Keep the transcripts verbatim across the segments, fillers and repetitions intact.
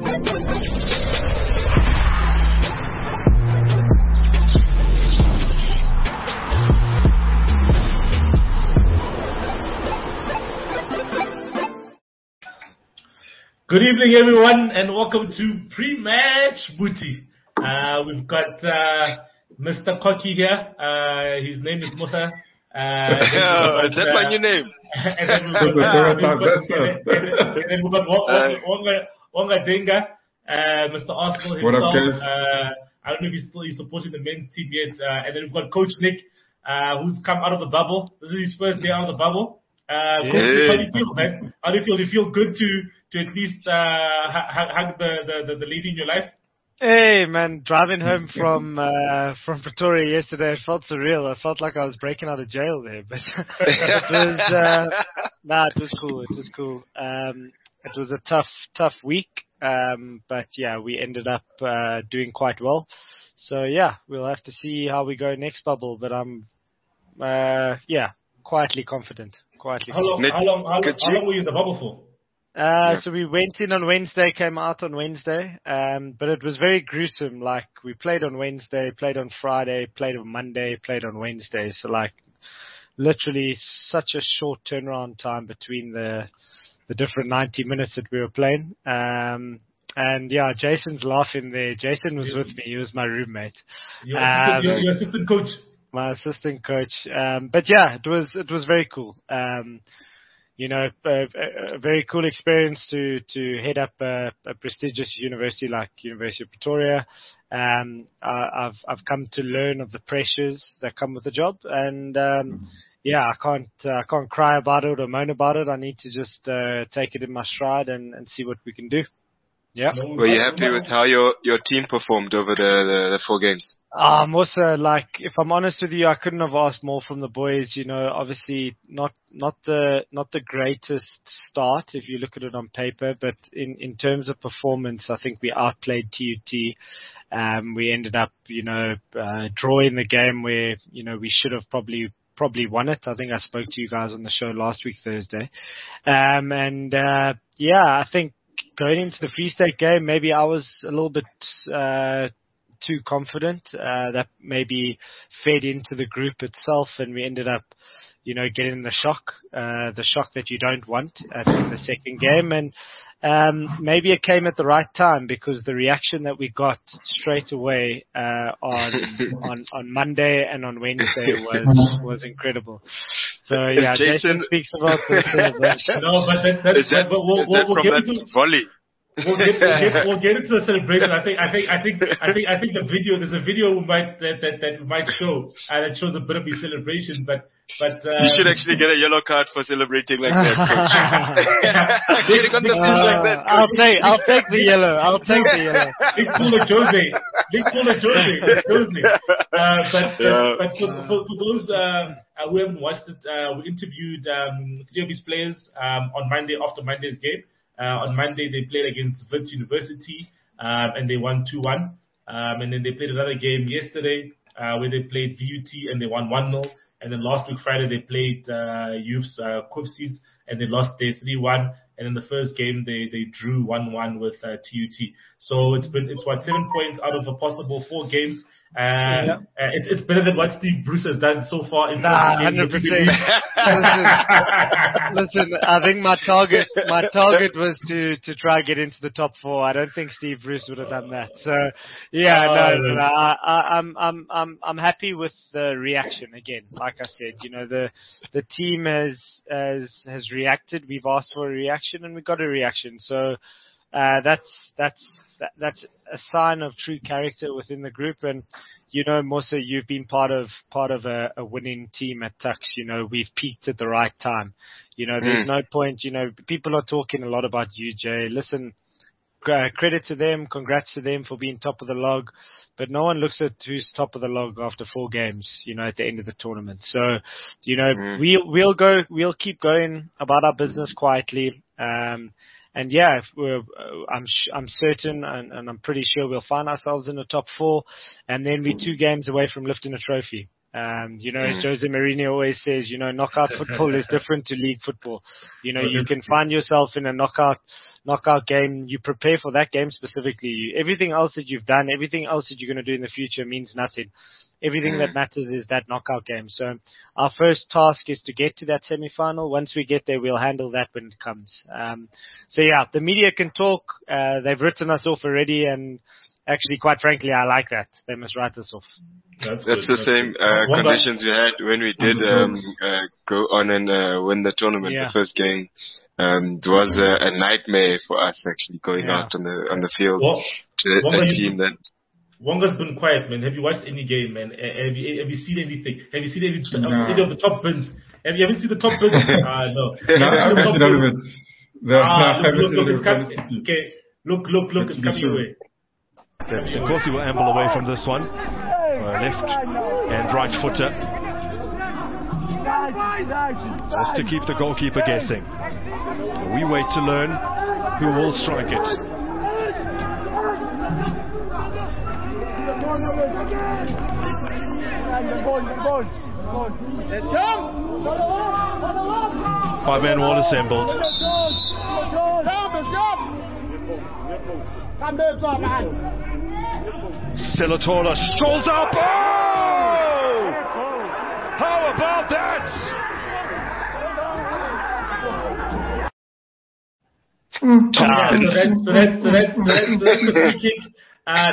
Good evening, everyone, and welcome to Pre-Match Booty. Uh, we've got uh, Mister Koki here. Uh, his name is Musa. Uh, is that my new name? And then we've got, and then we've got Wonga, Wonga Denga, uh, Mister Arsenal himself. Uh, I don't know if he's still he's supporting the men's team yet. Uh, and then we've got Coach Nick, uh, who's come out of the bubble. This is his first day out of the bubble. Uh, Coach, yeah. How do you feel, man? How do you feel? Do you feel good to to at least uh, hug the, the, the lady in your life? Hey, man, driving home from uh, from Pretoria yesterday, it felt surreal. I felt like I was breaking out of jail there, but it was uh, nah, it was cool. It was cool. Um, it was a tough, tough week, um, but yeah, we ended up uh, doing quite well. So yeah, we'll have to see how we go next bubble. But I'm, uh, yeah, quietly confident. Quietly. How long? How long? How long, how long were you in the bubble for? Uh, so we went in on Wednesday, came out on Wednesday, um, but it was very gruesome. Like, we played on Wednesday, played on Friday, played on Monday, played on Wednesday. So like, literally such a short turnaround time between the the different ninety minutes that we were playing. Um, and yeah, Jason's laughing there. Jason was with me. He was my roommate. Your, um, your, your assistant coach. My assistant coach. Um, but yeah, it was, it was very cool. Um, you know, a, a very cool experience to, to head up a, a prestigious university like University of Pretoria. Um, I, I've, I've come to learn of the pressures that come with the job, and, um, yeah, I can't, uh, I can't cry about it or moan about it. I need to just, uh, take it in my stride and, and see what we can do. Yeah. Were you happy with how your, your team performed over the, the, the four games? I'm also, like, if I'm honest with you, I couldn't have asked more from the boys. You know, obviously not, not the, not the greatest start if you look at it on paper, but in, in terms of performance, I think we outplayed T U T. Um, we ended up, you know, uh, drawing the game where, you know, we should have probably, probably won it. I think I spoke to you guys on the show last week, Thursday. Um, and, uh, yeah, I think going into the Free State game, maybe I was a little bit, uh, too confident. Uh, that maybe fed into the group itself, and we ended up, you know, getting the shock, uh, the shock that you don't want at, in the second game. And um, maybe it came at the right time, because the reaction that we got straight away uh, on on on Monday and on Wednesday was was incredible. So yeah, Jason, Jason speaks about the celebration. No, but that, that is, is that, but we'll, is we'll, that we'll from get that into, volley? We'll get, we'll, get, we'll get into the celebration. I think, I think, I think, I think, I think the video. There's a video we might that that, that we might show uh, that shows a bit of the celebration, but but uh, you should actually get a yellow card for celebrating like that. Getting on the field like that. I'll take, I'll take the yellow. I'll take the yellow. Big Pula Jose, Big Pula Jose, Jose. Uh, but Yeah. but for, for, for those uh, who haven't watched it, uh, we interviewed um, three of his players um, on Monday after Monday's game. Uh, on Monday, they played against Wits University, um, and they won two one. Um, and then they played another game yesterday, uh, where they played V U T and they won one nil. And then last week, Friday, they played, uh, Youths, uh, Koopsies, and they lost there three one. And in the first game, they, they drew one one with, uh, T U T. So it's been, it's what, seven points out of a possible four games. Uh, yeah. uh, it's, it's better than what Steve Bruce has done so far in nah, one hundred percent. listen, listen, I think my target, my target was to, to try and get into the top four. I don't think Steve Bruce would have done that. So, yeah, uh, no, no, I, I, I'm, I'm, I'm, I'm happy with the reaction again. Like I said, you know, the, the team has, has, has reacted. We've asked for a reaction and we got a reaction. So, Uh, that's, that's, that, that's a sign of true character within the group. And, you know, Musa, you've been part of, part of a, a winning team at Tux. You know, we've peaked at the right time. You know, there's mm. no point, you know, people are talking a lot about U J. Listen, uh, credit to them. Congrats to them for being top of the log. But no one looks at who's top of the log after four games, you know, at the end of the tournament. So, you know, mm. we, we'll go, we'll keep going about our business quietly. Um, And yeah, if we're, I'm I'm certain and, and I'm pretty sure we'll find ourselves in the top four, and then we're two games away from lifting a trophy. Um, you know, as Jose Mourinho always says, you know, knockout football is different to league football. You know, you can find yourself in a knockout, knockout game. You prepare for that game specifically. Everything else that you've done, everything else that you're going to do in the future means nothing. Everything that matters is that knockout game. So our first task is to get to that semi-final. Once we get there, we'll handle that when it comes. Um, so yeah, the media can talk. Uh, they've written us off already, and actually, quite frankly, I like that. They must write us off. That's, That's the That's same uh, conditions we had when we did um, uh, go on and uh, win the tournament. Yeah. The first game, um, it was a, a nightmare for us actually going yeah. out on the on the field well, to a team that. Wonga's been quiet, man. Have you watched any game, man? Have you have you seen anything? Have you seen any, no. any of the top bins? Have you ever seen the top bins? Ah, uh, no. No, I haven't seen all of it. Ah, look, look, look, it's coming. Okay, look, look, look, it's coming your way. Of course, he will amble away from this one. Uh, left and right footer. Just to keep the goalkeeper guessing. We wait to learn who will strike it. Five-man wall assembled. Silatola strolls up. Oh! How about that? Mm. Yeah, so that's so that's so that's so that's, so that's the free kick. Uh,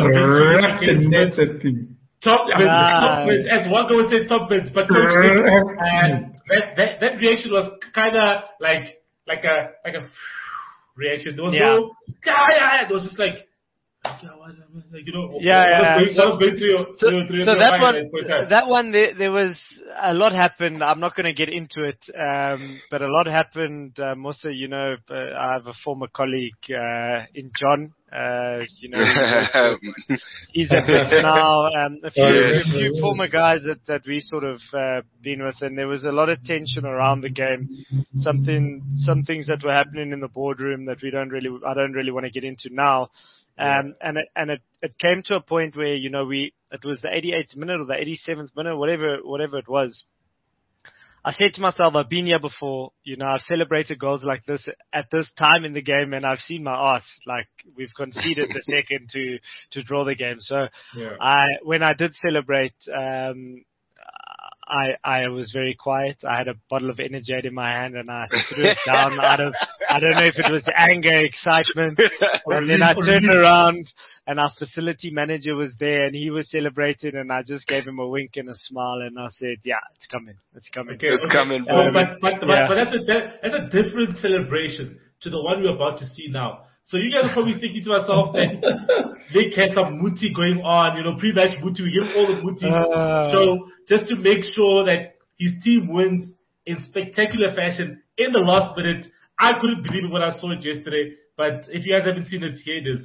top bins, top bins, as Wonga would say, top bins, but Coach Nick, and that, that that reaction was kind of like like a like a reaction. There was yeah. no yeah yeah. It was just like. Like, you know, yeah, yeah. So, so, so that one, that one, there, there was a lot happened. I'm not going to get into it, um, but a lot happened. Um, also, you know, uh, I have a former colleague uh, in John. Uh, you know, he's a bit now. Um, a few, yes. a few former guys that that we sort of uh, been with, and there was a lot of tension around the game. Something, some things that were happening in the boardroom that we don't really, I don't really want to get into now. Um, and it, and it, it came to a point where, you know, we, it was the eighty-eighth minute or the eighty-seventh minute, whatever, whatever it was. I said to myself, I've been here before, you know, I've celebrated goals like this at this time in the game, and I've seen my arse. Like, we've conceded the second to, to draw the game. So yeah. I, when I did celebrate, um, I, I was very quiet. I had a bottle of Energade in my hand and I threw it down out of, I don't know if it was anger, excitement. And then I turned around and our facility manager was there and he was celebrating, and I just gave him a wink and a smile and I said, yeah, it's coming. It's coming. Okay, it's okay. coming. Um, but, but, but, yeah. but that's a, that's a different celebration to the one we're about to see now. So you guys are probably thinking to yourself that Vic has some muti going on, you know, pre-match muti, we give all the muti. Uh, so just to make sure that his team wins in spectacular fashion in the last minute. I couldn't believe it when I saw it yesterday, but if you guys haven't seen it, here it is.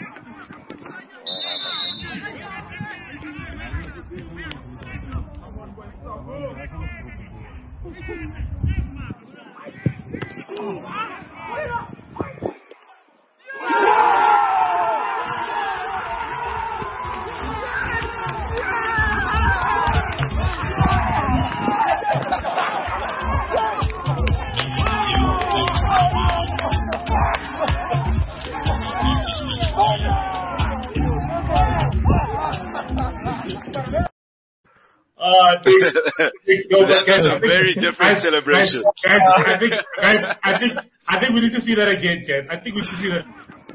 Uh, big, big, no, That's guys, a very think, different guys, celebration. Guys, guys, I think, guys, I think, I think we need to see that again, guys. I think we need to see that.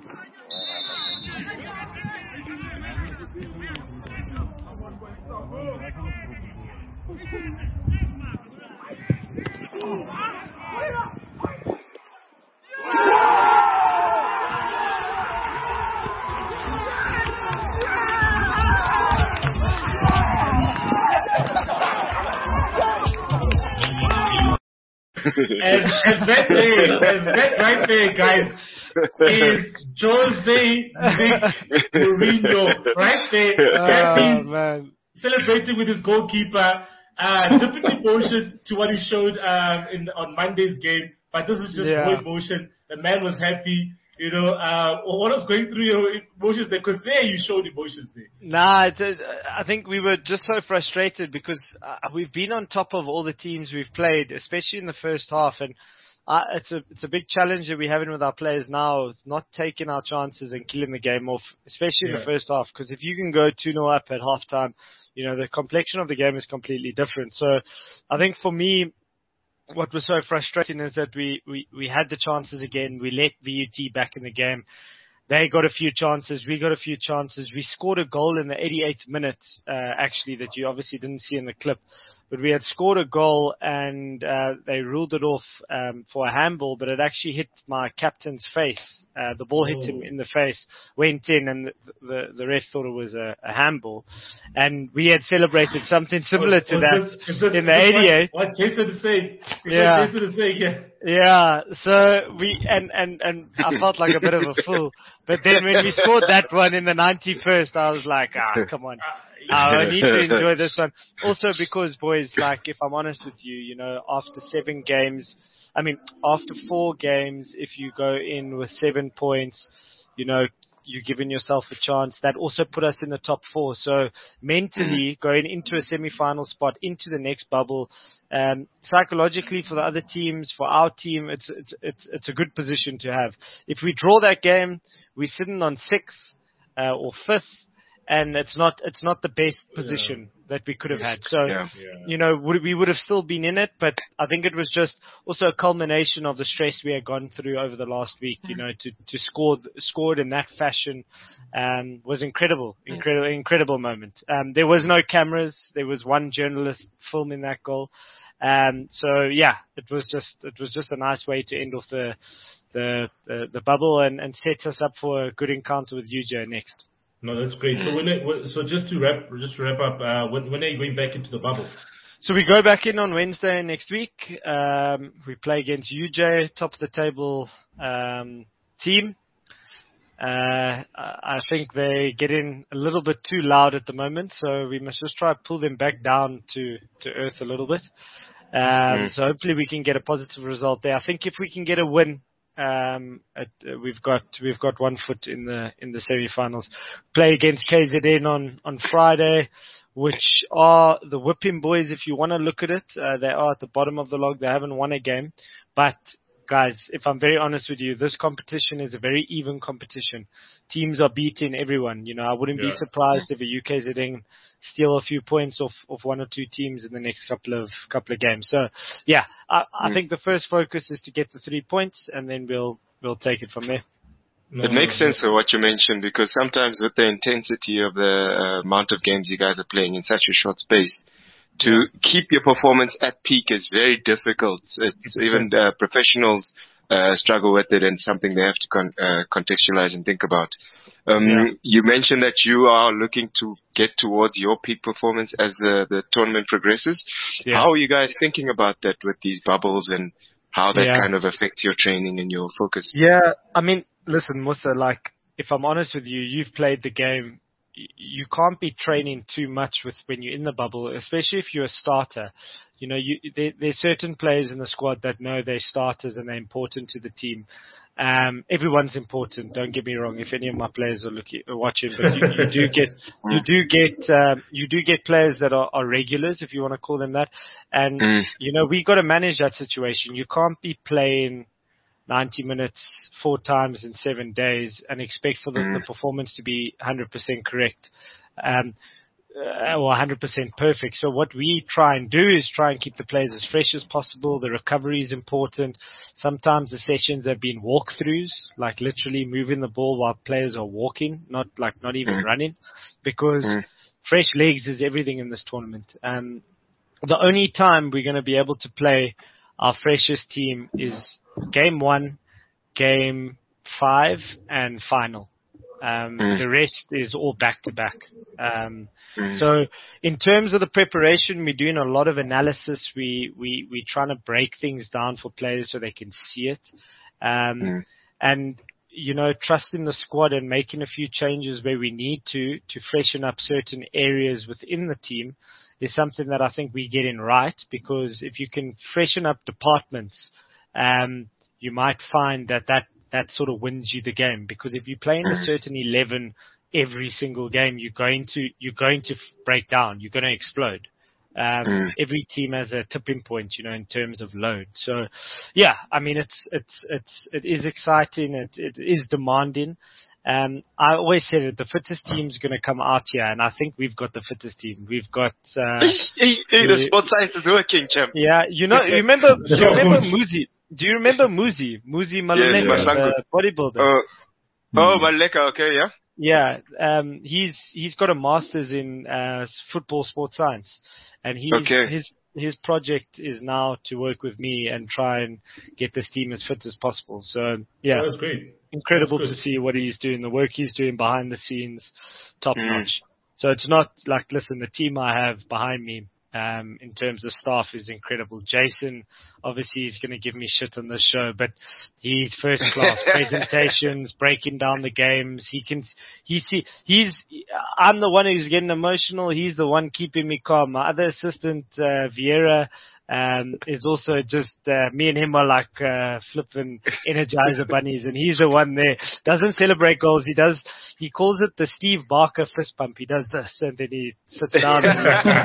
and, and that day, and that right there, guys, is Jose Nick Mourinho, right there, oh, man. celebrating with his goalkeeper. Uh, different emotion to what he showed um, in on Monday's game, but this is just yeah. no emotion. The man was happy, You know, uh, what was going through your emotions there? Because there you showed emotions there. Nah, it's a, I think we were just so frustrated because uh, we've been on top of all the teams we've played, especially in the first half, and uh, it's a it's a big challenge that we're having with our players now. It's not taking our chances and killing the game off, especially yeah. in the first half. Because if you can go two nil up at halftime, you know the complexion of the game is completely different. So, I think for me, what was so frustrating is that we, we, we had the chances again. We let V U T back in the game. They got a few chances. We got a few chances. We scored a goal in the eighty-eighth minute, uh, actually, that you obviously didn't see in the clip. But we had scored a goal and uh, they ruled it off um, for a handball, but it actually hit my captain's face. Uh, the ball hit him in the face, went in, and the the, the ref thought it was a, a handball. And we had celebrated something similar to that this, is this, in the eighty-eight. What, what Jason is saying. Yeah. Jason is saying, yeah. Yeah, so we, and, and, and I felt like a bit of a fool. But then when we scored that one in the ninety-first, I was like, ah, come on. I need to enjoy this one. Also because, boys, like, if I'm honest with you, you know, after seven games, I mean, after four games, if you go in with seven points, you know, you're giving yourself a chance. That also put us in the top four. So mentally, going into a semi-final spot, into the next bubble, um, psychologically for the other teams, for our team, it's, it's, it's, it's a good position to have. If we draw that game, we're sitting on sixth, uh, or fifth. And it's not, it's not the best position yeah. that we could have had. So, yeah. you know, we would have still been in it, but I think it was just also a culmination of the stress we had gone through over the last week, you know, to, to score, score it in that fashion, um, was incredible, incredible, incredible moment. Um, there was no cameras. There was one journalist filming that goal. Um, so yeah, it was just, it was just a nice way to end off the, the, the, the bubble and, and set us up for a good encounter with U J next. No, that's great. So when it, so just to wrap just to wrap up, uh, when when are you going back into the bubble? So we go back in on Wednesday next week. Um, we play against U J, top of the table um, team. Uh, I think they get in a little bit too loud at the moment, so we must just try to pull them back down to, to earth a little bit. Um, mm. So hopefully we can get a positive result there. I think if we can get a win. Um, at, uh, we've got we've got one foot in the in the semi-finals. Play against K Z N on on Friday, which are the whipping boys. If you want to look at it, uh, they are at the bottom of the log. They haven't won a game, but guys, if I'm very honest with you, this competition is a very even competition. Teams are beating everyone. You know, I wouldn't yeah. be surprised if a U K Z N steal a few points off of one or two teams in the next couple of couple of games. So, yeah, I, I mm. think the first focus is to get the three points, and then we'll we'll take it from there. No, it makes sense of what you mentioned, because sometimes with the intensity of the uh, amount of games you guys are playing in such a short space, to keep your performance at peak is very difficult. It's even uh, professionals uh, struggle with it, and something they have to con- uh, contextualize and think about. Um, yeah. You mentioned that you are looking to get towards your peak performance as the, the tournament progresses. Yeah. How are you guys thinking about that with these bubbles, and how that yeah. kind of affects your training and your focus? Yeah, I mean, listen, Musa, like, if I'm honest with you, you've played the game. You can't be training too much with when you're in the bubble, especially if you're a starter. You know, you, there, there's certain players in the squad that know they're starters and they're important to the team. Um, everyone's important. Don't get me wrong. If any of my players are looking, are watching, but you, you do get, you do get, um, you do get players that are, are regulars, if you want to call them that. And mm. you know, we got to manage that situation. You can't be playing ninety minutes four times in seven days and expect for the, mm. the performance to be one hundred percent correct, um, uh, or one hundred percent perfect. So what we try and do is try and keep the players as fresh as possible. The recovery is important. Sometimes the sessions have been walkthroughs, like literally moving the ball while players are walking, not like not even mm. running, because mm. fresh legs is everything in this tournament. Um, the only time we're going to be able to play our freshest team is game one, game five, and final. Um, mm. The rest is all back to back. Um, mm. So in terms of the preparation, we're doing a lot of analysis. We, we, we're trying to break things down for players so they can see it. Um, mm. and, you know, trusting the squad and making a few changes where we need to, to freshen up certain areas within the team is something that I think we're getting right, because if you can freshen up departments, um, you might find that that that sort of wins you the game. Because if you play in a certain eleven every single game, you're going to you're going to break down. You're going to explode. Um, mm. Every team has a tipping point, you know, in terms of load. So, yeah, I mean, it's it's it's it is exciting. It it is demanding. Um, I always said it, the fittest team's going to come out here, and I think we've got the fittest team. We've got uh, hey, hey, the sports science is working, champ. Yeah, you know, you remember, do you remember Muzi? Do you remember Muzi? Muzi Maluleka, yes, the bodybuilder. Uh, oh, Maluleka, okay, yeah. Yeah, um, he's he's got a master's in uh, football sports science, and he's okay. his his project is now to work with me and try and get this team as fit as possible. So yeah, oh, that's great. Incredible that's to see what he's doing, the work he's doing behind the scenes, top mm. notch. So it's not like, listen, the team I have behind me, um, in terms of staff is incredible. Jason, obviously he's going to give me shit on this show, but he's first class. Presentations, breaking down the games. He can, he see, he's, I'm the one who's getting emotional. He's the one keeping me calm. My other assistant, uh, Vieira, um, is also just, uh, me and him are like, uh, flipping Energizer bunnies, and he's the one there. Doesn't celebrate goals. He does, he calls it the Steve Barker fist pump. He does this and then he sits down and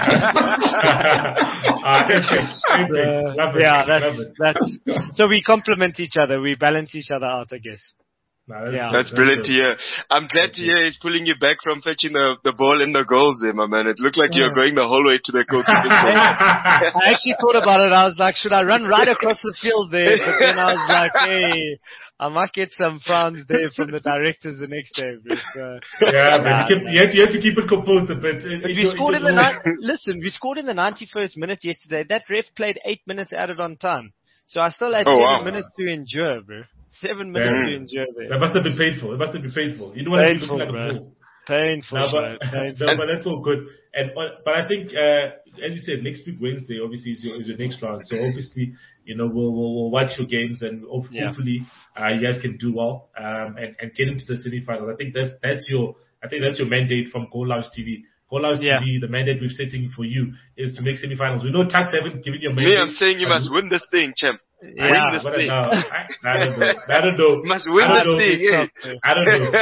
uh, yeah, that's, that's, so we complement each other. We balance each other out, I guess. No, that's, yeah. that's brilliant to hear. I'm glad to hear he's pulling you back from fetching the, the ball in the goals there, my man. It looked like you were going the whole way to the goalkeeper's goal. I actually thought about it. I was like, should I run right across the field there? But then I was like, hey, I might get some frowns there from the directors the next day. So, yeah, but you, kept, you, have to, you have to keep it composed a bit. But we scored in the ni- listen, we scored in the ninety-first minute yesterday. That ref played eight minutes added on time. So I still had oh, seven wow. minutes to endure, bro. Seven minutes Damn. to endure there. That must have been painful. It must have been painful. You don't want painful, to be looking like bro. a fool. Painful, no, bro. but, Painful. no, but that's all good. And but I think, uh, as you said, next week Wednesday obviously is your is your next round. So obviously, you know, we'll we'll, we'll watch your games and hopefully, yeah. hopefully uh, you guys can do well um, and and get into the semi-finals. I think that's that's your I think that's your mandate from Goal Lounge T V. Goal Lounge yeah. T V, the mandate we're setting for you is to make semi-finals. We know Tax haven't given you a mandate. Me, I'm saying you must win this thing, champ. Yeah, win this but thing. I, I, I don't know. I don't know. You must win this thing. Yeah. I don't know.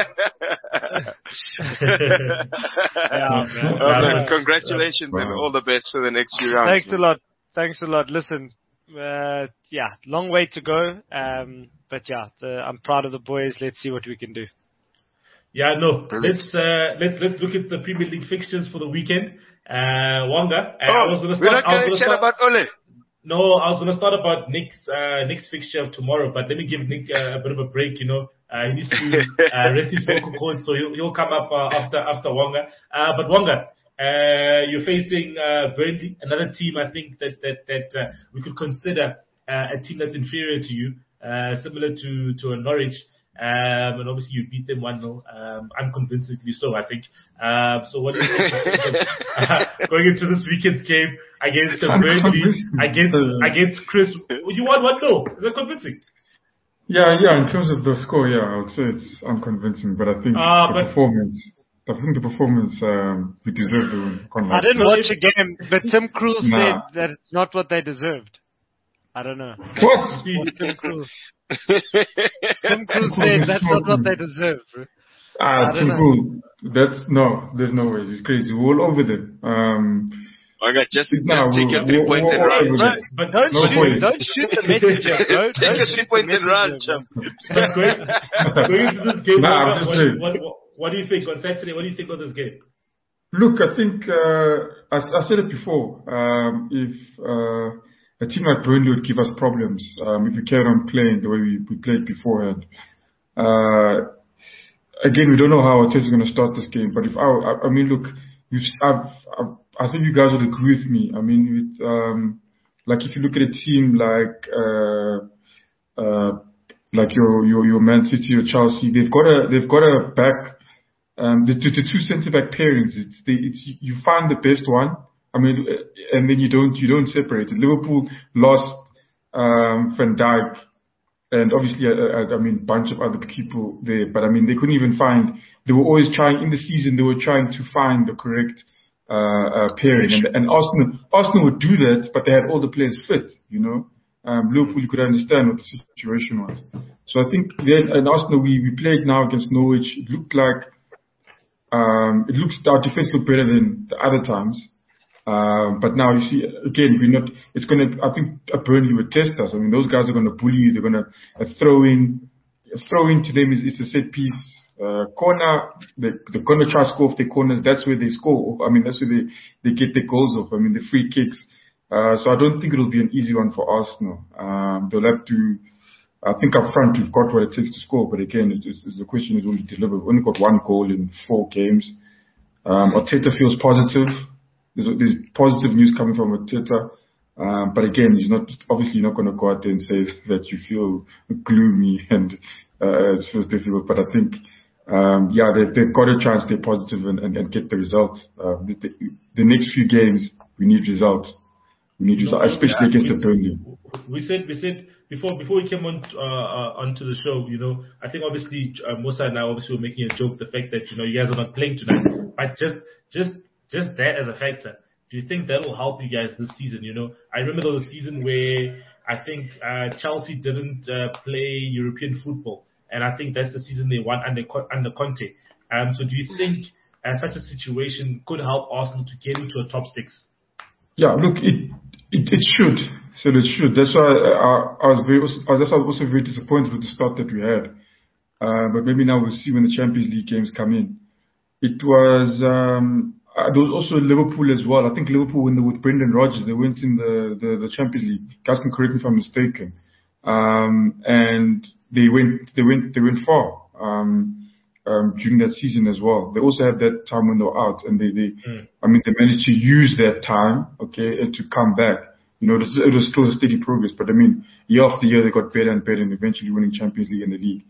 yeah, man. Oh, man. Congratulations wow. and all the best for the next few rounds. Thanks man. a lot. Thanks a lot. Listen, uh, yeah, long way to go. Um, but yeah, the, I'm proud of the boys. Let's see what we can do. Yeah, no. Brilliant. Let's uh, let's let's look at the Premier League fixtures for the weekend. Uh, Wanga. Uh, oh, I was gonna start, we're not going to chat about Ole. No, I was going to start about Nick's uh, Nick's fixture of tomorrow, but let me give Nick uh, a bit of a break. You know, uh, he needs to uh, rest his vocal cords, so he'll, he'll come up uh, after after Wanga. Uh, but Wanga, uh, you're facing uh, Burnley, another team I think that that that uh, we could consider uh, a team that's inferior to you, uh, similar to to a Norwich. Um, and obviously you beat them one nil, um, unconvincingly so, I think. Um, so what do you think uh, going into this weekend's game against the Burnley, against, against Chris, you won one nil. Is that convincing? Yeah, yeah, in terms of the score, yeah, I would say it's unconvincing, but I think uh, the but, performance, I think the performance, um, we deserve the win. I didn't watch a game, but Tim Krul nah. said that it's not what they deserved. I don't know. What? Tim Krul. Tim Krul said that's not what they deserve, bro. Ah, Tim Krul, that's, no, there's no way. It's crazy. We're all over them. Um, Okay, just, just no, take your three points and run. Bro, but don't, no shoot, don't shoot the messenger, bro. Take don't your three points and run, champ. But going, going into this game, nah, what, what, what, what, what do you think on Saturday? What do you think of this game? Look, I think, uh, I, I said it before, um, if, uh, a team like Burnley would give us problems, um, if we carry on playing the way we, we played beforehand. Uh, again, we don't know how Arteta is going to start this game, but if I, I, I mean, look, we've, I've, I've, I think you guys would agree with me. I mean, with, um, like if you look at a team like, uh, uh, like your, your, your Man City or Chelsea, they've got a, they've got a back, um, the, the two centre back pairings. It's, they, it's, you find the best one. I mean, and then you don't, you don't separate it. Liverpool lost, um, Van Dijk and obviously, uh, I mean, a bunch of other people there, but I mean, they couldn't even find, they were always trying, in the season, they were trying to find the correct, uh, uh pairing. And, and Arsenal, Arsenal would do that, but they had all the players fit, you know? Um, Liverpool, you could understand what the situation was. So I think then in Arsenal, we, we played now against Norwich. It looked like, um, it looks, our defense looked better than the other times. Um, but now you see, again, we're not, it's going to, I think Burnley would test us. I mean, those guys are going to bully you. They're going to uh, throw in, uh, throw into them is, it's a set piece, uh, corner. They, they're going to try to score off their corners. That's where they score. I mean, that's where they, they get their goals off. I mean, the free kicks. Uh, so I don't think it'll be an easy one for Arsenal. Um, they'll have to, I think up front we've got what it takes to score, but again, it's, it's, it's the question is will we deliver? We've only got one goal in four games. Um, Arteta feels positive. There's, there's positive news coming from Arteta. Um, but again, he's not, obviously not going to go out there and say that you feel gloomy and, uh, it feels difficult, but I think, um, yeah, they've, they've got to try and stay positive and, and, and get the result. Uh, the, the, the next few games, we need results. We need results, especially yeah, against the Burnley. We said, we said before, before we came on, uh, uh, onto the show, you know, I think obviously, uh, Musa and I obviously were making a joke, the fact that, you know, you guys are not playing tonight, but just, just, just that as a factor. Do you think that will help you guys this season? You know, I remember there was a season where I think, uh, Chelsea didn't, uh, play European football. And I think that's the season they won under, under Conte. Um, so do you think, uh, such a situation could help Arsenal to get into a top six? Yeah, look, it, it, it should. So it should. That's why I, I was very, that's why I was also very disappointed with the start that we had. Uh, but maybe now we'll see when the Champions League games come in. It was, um, uh, there was also Liverpool as well. I think Liverpool, when they were with Brendan Rodgers, they went in the, the, the Champions League. Guys can correct me if I'm mistaken. Um, and they went, they went, they went far. Um, Um, during that season as well. They also had that time when they were out, and they, they mm. I mean, they managed to use that time, okay, to come back. You know, it was, it was still a steady progress, but I mean, year after year they got better and better, and eventually winning Champions League and the league.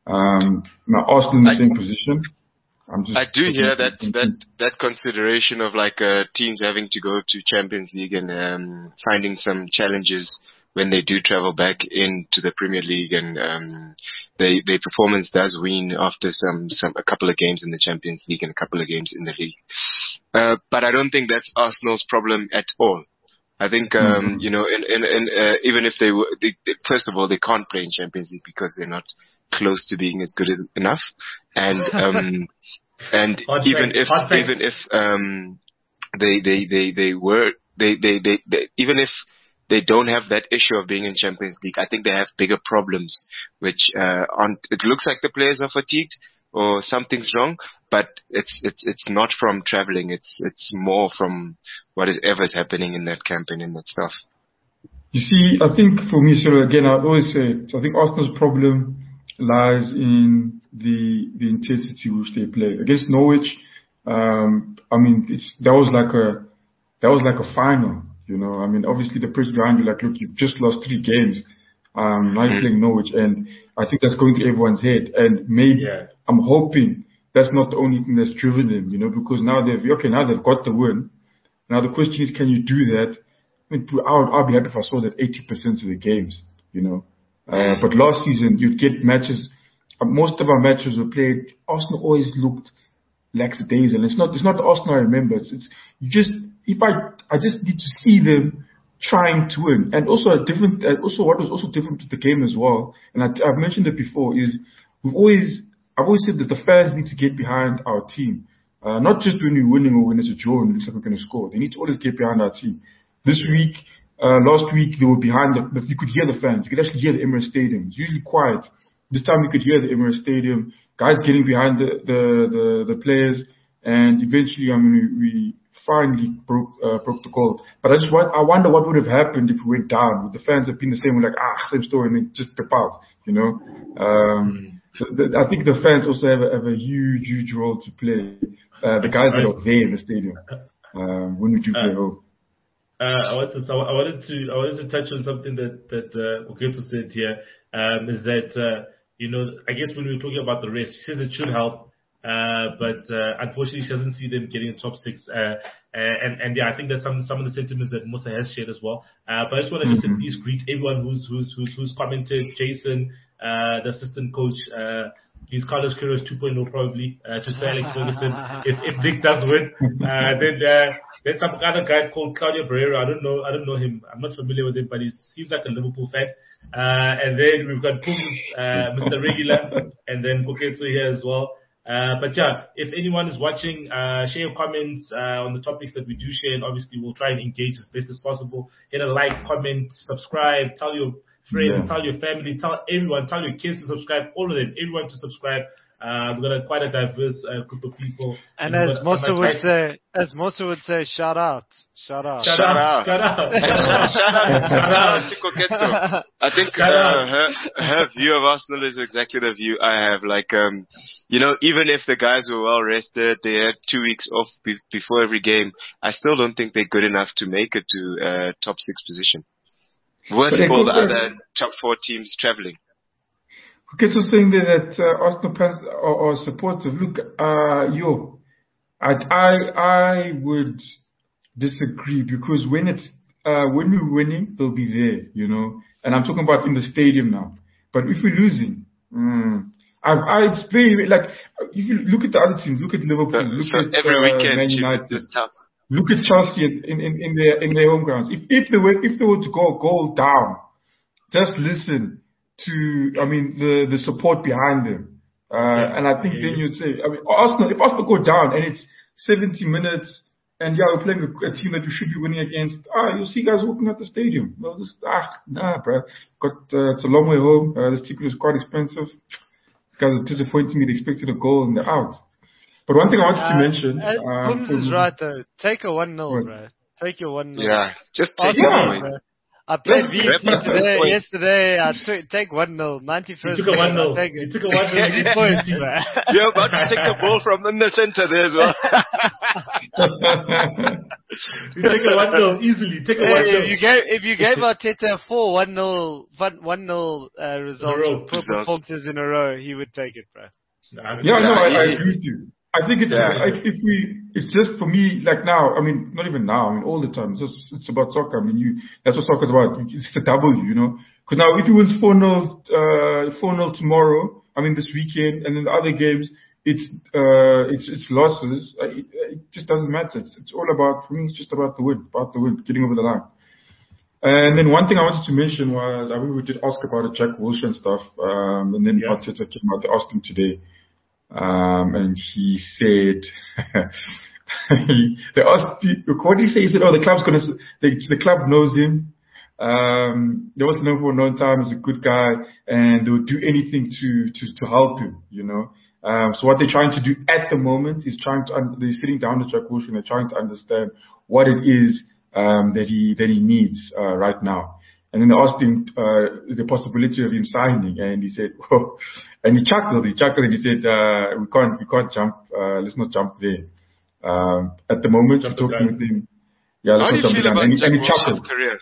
Um, now Arsenal in the I, same position. I'm just I do hear that that that consideration of like uh, teams having to go to Champions League and um, finding some challenges when they do travel back into the Premier League, and um, they, their performance does wane after some, some a couple of games in the Champions League and a couple of games in the league. Uh, but I don't think that's Arsenal's problem at all. I think, um, mm-hmm. you know, in, in, in, uh, even if they were, they, they, first of all, they can't play in Champions League because they're not close to being as good as, enough. And, um, and hot even face, if, even if, um, they, they, they, they were, they, they, they, they, even if they don't have that issue of being in Champions League, I think they have bigger problems, which, uh, aren't, it looks like the players are fatigued or something's wrong, but it's, it's, it's not from traveling. It's, it's more from what is ever's happening in that camp and in that stuff. You see, I think for me, so again, I always say it, I think Arsenal's problem lies in the, the intensity which they play. Against Norwich, um, I mean, it's, that was like a, that was like a final. You know, I mean, obviously the pressure behind you, like, look, you've just lost three games. Um, now you're playing Norwich, and I think that's going to everyone's head. And maybe yeah. I'm hoping that's not the only thing that's driven them, you know, because now they've, okay, now they've got the win. Now the question is, can you do that? I mean, I'll, I'll be happy if I saw that eighty percent of the games, you know. Uh, but last season, you'd get matches, uh, most of our matches were played, Arsenal always looked lackadaisical. It's not, it's not the Arsenal I remember. It's, it's, you just, if I, I just need to see them trying to win. And also a different, uh, also what was also different with the game as well, and I, I've mentioned it before, is we've always, I've always said that the fans need to get behind our team. Uh, not just when we're winning or when it's a draw and it looks like we're going to score. They need to always get behind our team. This week, uh, last week, they were behind the, you could hear the fans. You could actually hear the Emirates Stadium. It's usually quiet. This time you could hear the Emirates Stadium, guys getting behind the, the, the, the players, and eventually, I mean, we, we finally broke, uh, broke the goal. But I just want, I wonder what would have happened if we went down. Would the fans have been the same? We're like, ah, same story, and then just step out, you know? Um, so the, I think the fans also have a, have a huge, huge role to play. Uh, the guys that are there in the stadium. Um, when would you play home? Uh, I wanted to, I wanted to, I wanted to touch on something that, that, uh, Oketo said here, um, is that, uh, you know, I guess when we were talking about the rest, she says it should help, uh, but, uh, unfortunately she doesn't see them getting a top six, uh, and, and yeah, I think that's some, some of the sentiments that Musa has shared as well. Uh, but I just want to just at least greet everyone who's, who's, who's, who's commented, Jason, uh, the assistant coach, uh, he's Carlos Queiroz two point oh probably, uh, to Sir Alex Ferguson. if, if Nick does win, uh, then, uh, There's some other guy called Claudio Barrero. I don't know. I don't know him. I'm not familiar with him, but he seems like a Liverpool fan. Uh, and then we've got Pums, uh, Mister Regular, and then Koketsu here as well. Uh, but yeah, if anyone is watching, uh, share your comments uh, on the topics that we do share, and obviously we'll try and engage as best as possible. Hit a like, comment, subscribe, tell your friends, yeah. tell your family, tell everyone, tell your kids to subscribe, all of them, everyone to subscribe. Uh, we've got a, quite a diverse uh, group of people. And, and as Mosa would say, as Mosa would say, shout out, shout out, shout out, shout out, shout out, shout out to Koketsu. I think uh, her her view of Arsenal is exactly the view I have. Like, um, you know, even if the guys were well rested, they had two weeks off be- before every game. I still don't think they're good enough to make it to uh, top six position. With all the other top four teams traveling. Koketsu saying there that uh, Arsenal fans are, are supportive. Look, uh, yo, I, I I would disagree because when it's uh, when we're winning, they'll be there, you know. And I'm talking about in the stadium now. But if we're losing, mm, I, I it's very like if you look at the other teams, look at Liverpool, look so at every uh, weekend, Man United, tough. Look at Chelsea in, in, in their in their home grounds. If if they were if they were to go go down, just listen to, I mean, the, the support behind them. Uh, yeah, and I think yeah, then you'd say, I mean, Arsenal, if Arsenal go down and it's seventy minutes and yeah, we're playing a, a team that you should be winning against, ah, you'll see guys walking out the stadium. Well, just, ah, nah, bro. Got, uh, it's a long way home. Uh, this ticket is quite expensive. These guys are disappointing me. They expected a goal and they're out. But one thing I wanted uh, to mention. Uh, uh, Pums is right though. Take a one nil, bro. Take your one nil. Yeah, just take it away. Bro. I played V F T today, yesterday. I took take one nil, ninety-first. You took a one nil. You took a one nil. You points, bro. You're about to take a ball from in the center there as well. You take a one nil easily. Take a hey, one nil. If you gave if you gave Arteta four one nil one nil uh, results with poor performances in a row, he would take it, bro. Nah, yeah, no, I, I agree with you. I think it's yeah. like if we, it's just for me, like now, I mean, not even now, I mean, all the time. It's just, it's about soccer. I mean, you, that's what soccer's about. It's the W, you know? Cause now if you win four nil, uh, four nil tomorrow, I mean, this weekend, and then the other games, it's, uh, it's, it's losses. It, it just doesn't matter. It's, it's all about, for me, it's just about the win, about the win, getting over the line. And then one thing I wanted to mention was, I mean, we did ask about the Jack Wilshere stuff, um, and then yeah. Arteta came out, they asked him today. Um, and he said, he, they asked, what did he say? He said, oh, the club's gonna, the, the club knows him. Um, they was known for a long time as a good guy and they would do anything to, to, to help him, you know. Um, so what they're trying to do at the moment is trying to, un- they're sitting down with Jack Wilshere and they're trying to understand what it is, um, that he, that he needs, uh, right now. And then they asked him, uh, the possibility of him signing, and he said, "Whoa!" And he chuckled. He chuckled, and he said, uh, "We can't, we can't jump. Uh, let's not jump there." Um, at the moment, we're talking with him. Yeah, let's how not do you feel about and, Jack and he Wilshere's career?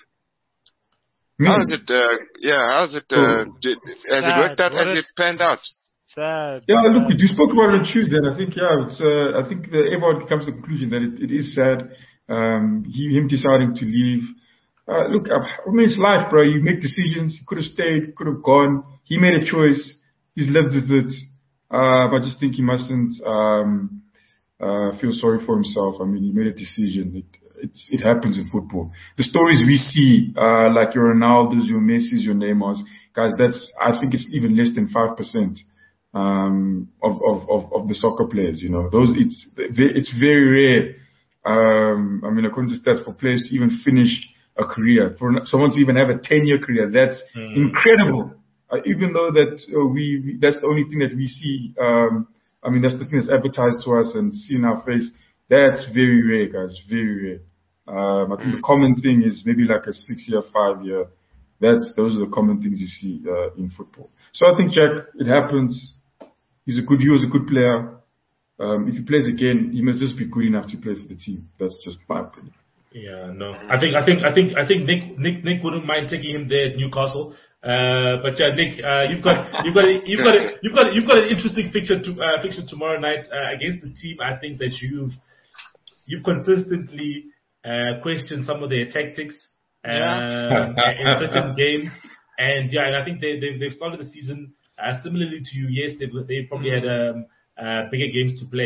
Me? How is it? Uh, yeah, how's it? Uh, did, has sad. it worked out What as it panned out? Sad. Yeah, sad. look, we spoke about it on Tuesday, and I think, yeah, it's. Uh, I think that everyone comes to the conclusion that it, it is sad. Um, he, him deciding to leave. Uh, look, I mean, it's life, bro. You make decisions. He could have stayed, could have gone. He made a choice. He's lived with it. Uh, but I just think he mustn't, um, uh, feel sorry for himself. I mean, he made a decision. It, it's, it happens in football. The stories we see, uh, like your Ronaldo's, your Messi's, your Neymar's, guys, that's, I think it's even less than five percent, um, of, of, of, of the soccer players, you know. Those, it's, it's very rare. Um, I mean, according to stats, for players to even finish a career, for someone to even have a ten-year career, that's mm. incredible. Uh, even though that uh, we, we, that's the only thing that we see. Um, I mean, that's the thing that's advertised to us and see in our face. That's very rare, guys. Very rare. Um, I think the common thing is maybe like a six-year, five-year. That's those are the common things you see uh, in football. So I think Jack, it happens. He's a good. He was a good player. Um, if he plays again, he must just be good enough to play for the team. That's just my opinion. Yeah, no. I think, I think, I think, I think Nick, Nick, Nick wouldn't mind taking him there at Newcastle. Uh, but yeah, Nick, uh, you've got, you've got, a, you've got, a, you've got, you've got an interesting fixture to uh, fixture tomorrow night uh, against the team. I think that you've, you've consistently uh, questioned some of their tactics um, yeah. in certain games, and yeah, and I think they they've, they've started the season uh, similarly to you. Yes, they they probably had um, uh, bigger games to play.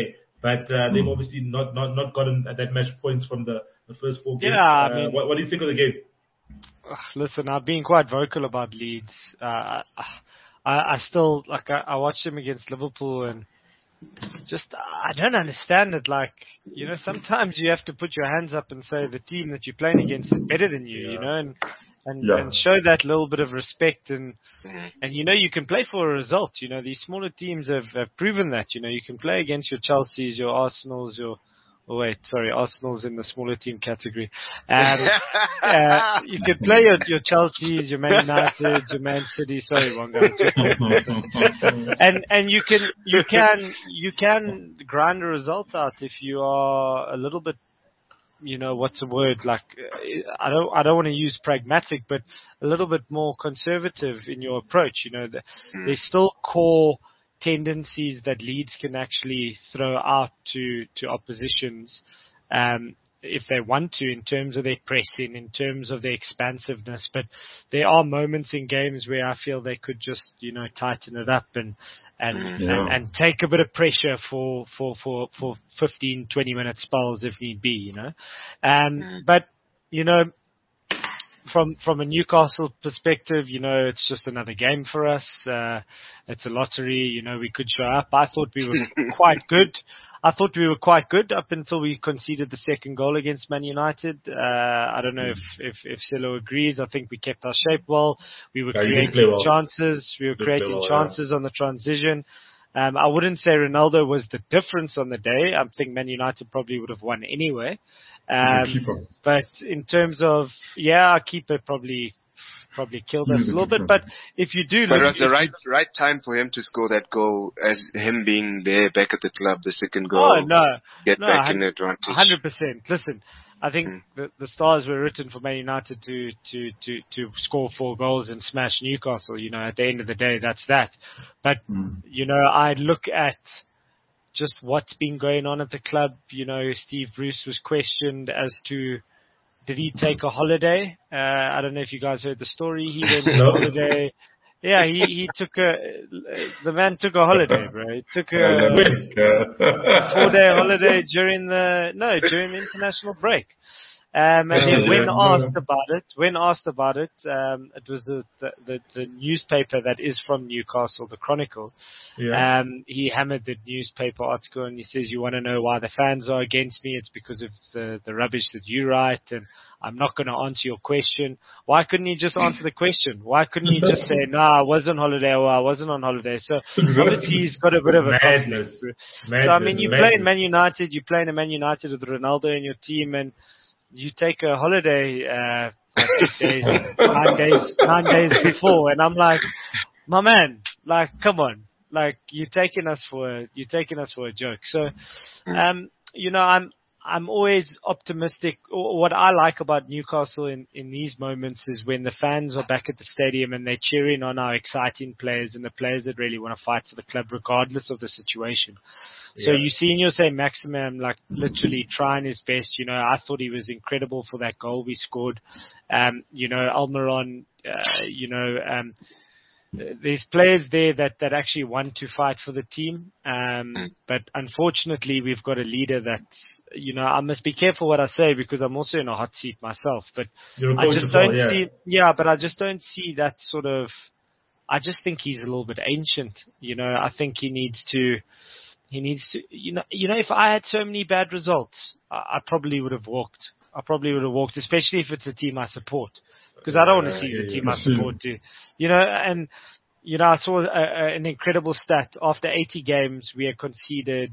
but uh, they've obviously not, not, not gotten that much points from the, the first four games. Yeah, I uh, mean, what, what do you think of the game? Listen, I've been quite vocal about Leeds. Uh, I, I still, like, I, I watched them against Liverpool and just, I don't understand it. Like, you know, sometimes you have to put your hands up and say the team that you're playing against is better than you, yeah. you know, and, and, yeah. and show that little bit of respect. And, and, you know, you can play for a result. You know, these smaller teams have, have proven that, you know, you can play against your Chelseas, your Arsenals, your, Oh wait, sorry, Arsenal's in the smaller team category. Um, uh, you could play your, your Chelseas, your Man United, your Man City. Sorry, one guy. and and you can you can you can grind a result out if you are a little bit, you know, what's the word? Like, I don't I don't want to use pragmatic, but a little bit more conservative in your approach. You know, the, there's still core tendencies that Leeds can actually throw out to, to oppositions um, if they want to, in terms of their pressing, in terms of their expansiveness. But there are moments in games where I feel they could just, you know, tighten it up and and, yeah. and, and take a bit of pressure for, for, for, for fifteen, twenty minute spells if need be, you know. Um, but, you know, From from a Newcastle perspective, you know, it's just another game for us. Uh, it's a lottery. You know, we could show up. I thought we were quite good. I thought we were quite good up until we conceded the second goal against Man United. Uh, I don't know if, if, if Silo agrees. I think we kept our shape well. We were yeah, creating well. chances. We were creating well, chances yeah. on the transition. Um, I wouldn't say Ronaldo was the difference on the day. I think Man United probably would have won anyway. Um, but in terms of, yeah, our keeper probably probably killed us a little bit. But if you do, but look, it was the right you, right time for him to score that goal, as him being there back at the club, the second goal. Oh no, get no, back in the advantage. Hundred percent. Listen, I think mm. the, the stars were written for Man United to, to, to, to score four goals and smash Newcastle. You know, at the end of the day, that's that. But mm. you know, I look at just what's been going on at the club. You know, Steve Bruce was questioned as to, did he take a holiday? Uh, I don't know if you guys heard the story. He went on holiday. Yeah, he, he took a, the man took a holiday, bro. He took a, a four day holiday during the, no, during the international break. Um, and then when asked about it, when asked about it, um, it was the, the, the, the newspaper that is from Newcastle, the Chronicle. Yeah. Um, he hammered the newspaper article and he says, you want to know why the fans are against me? It's because of the, the rubbish that you write, and I'm not going to answer your question. Why couldn't he just answer the question? Why couldn't he just say, no, nah, I was on holiday or I wasn't on holiday? So obviously he's got a bit of a madness. madness. So I mean, you madness. play in Man United, you play in a Man United with Ronaldo in your team, and you take a holiday uh, for eight days, nine days, nine days before, and I'm like, my man, like, come on, like you're taking us for a, you're taking us for a joke. So, um, you know, I'm I'm always optimistic. What I like about Newcastle in, in these moments is when the fans are back at the stadium and they're cheering on our exciting players and the players that really want to fight for the club regardless of the situation. Yeah. So you see in your say Maximum like literally trying his best. You know, I thought he was incredible for that goal we scored. Um, you know, Almiron, uh, you know, um, there's players there that, that actually want to fight for the team. Um, but unfortunately, we've got a leader that's, you know, I must be careful what I say because I'm also in a hot seat myself. But I just don't yeah. see, yeah, but I just don't see that sort of, I just think he's a little bit ancient. You know, I think he needs to, he needs to, you know, you know, if I had so many bad results, I, I probably would have walked. I probably would have walked, especially if it's a team I support. Because I don't want to see the team I support do. You know, and, you know, I saw a, a, an incredible stat. After eighty games, we had conceded,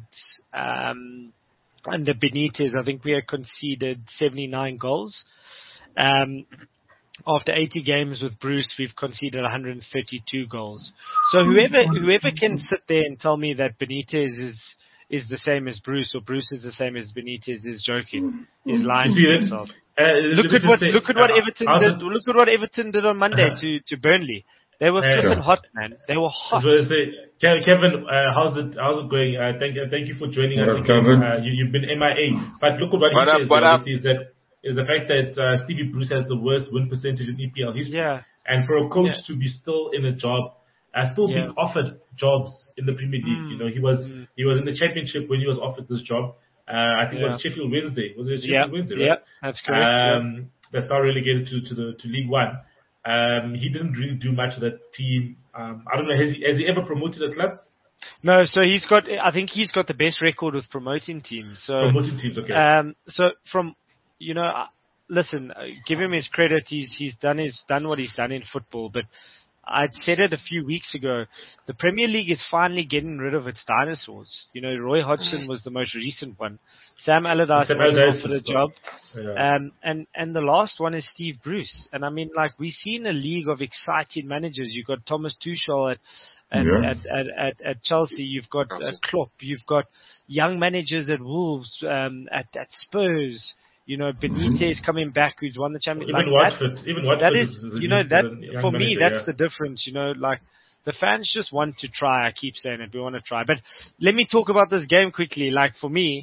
um, under Benitez, I think we had conceded seventy-nine goals. Um, after eighty games with Bruce, we've conceded one hundred thirty-two goals. So whoever, whoever can sit there and tell me that Benitez is, is the same as Bruce or Bruce is the same as Benitez is joking, is lying to himself. Uh, look at what say, look at what uh, Everton did. Look at what Everton did on Monday to, to Burnley. They were flipping uh, hot, man. They were hot. Say, Kevin, uh, how's it how's it going? Uh, thank you, thank you for joining what us up, again. Uh, you, you've been M I A, but look at what, what he up, says. What though, is that is the fact that uh, Stevie Bruce has the worst win percentage in E P L history. Yeah. And for a coach yeah. to be still in a job uh, still Yeah. being offered jobs in the Premier League. Mm. You know, he was Mm. he was in the Championship when he was offered this job. Uh, I think it Yeah. was Sheffield Wednesday. Was it Sheffield Yeah. Wednesday? Yeah. Right? That's correct. Um, yeah. That's now relegated to to the to League One. Um, he didn't really do much of that team. Um, I don't know. Has he has he ever promoted a club? No, so he's got. I think he's got the best record with promoting teams. So Promoting teams, okay. Um, so from, you know, uh, listen, uh, give him his credit. He's he's done his done what he's done in football. But I'd said it a few weeks ago. The Premier League is finally getting rid of its dinosaurs. You know, Roy Hodgson was the most recent one. Sam Allardyce Sam wasn't Allardyce offered a is- job. Yeah. Um, and, and the last one is Steve Bruce. And I mean, like, we see in a league of exciting managers. You've got Thomas Tuchel at, at, Yeah. at, at, at, at Chelsea. You've got uh, Klopp. You've got young managers at Wolves, um, at, at Spurs. You know, Benitez coming back, who's won the Champions Even like that, Watford, even Watford that is, is, is a you know, youth, that, uh, young for me, manager, that's yeah. the difference, you know, like, the fans just want to try. I keep saying it. We want to try. But let me talk about this game quickly. Like, for me,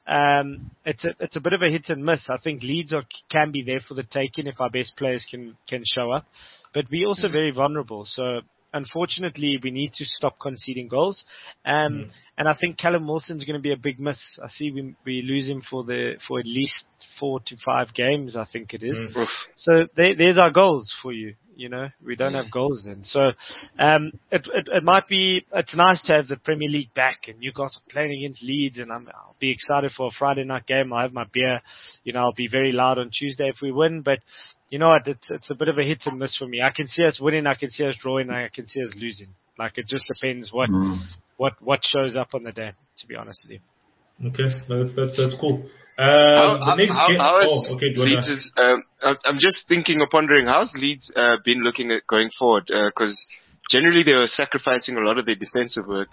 um, it's a, it's a bit of a hit and miss. I think Leeds are, can be there for the taking if our best players can, can show up. But we're also very vulnerable. So, unfortunately, we need to stop conceding goals. Um, Mm. and I think Callum Wilson's going to be a big miss. I see we, we lose him for the, for at least four to five games, I think it is. Mm. So there, there's our goals for you. You know, we don't have goals then. So, um, it, it, it might be, it's nice to have the Premier League back and Newcastle playing against Leeds, and I'm, I'll be excited for a Friday night game. I'll have my beer. You know, I'll be very loud on Tuesday if we win, but you know what? It's, it's a bit of a hit and miss for me. I can see us winning. I can see us drawing. I can see us losing. Like, it just depends what, Mm. what, what shows up on the day, to be honest with you. Okay, that's that's that's cool. Um, How, the next how, game, how is oh, okay, do you wanna- Leeds is, um, I- I'm just thinking or pondering, how's Leeds uh, been looking at going forward? Because generally they were sacrificing a lot of their defensive work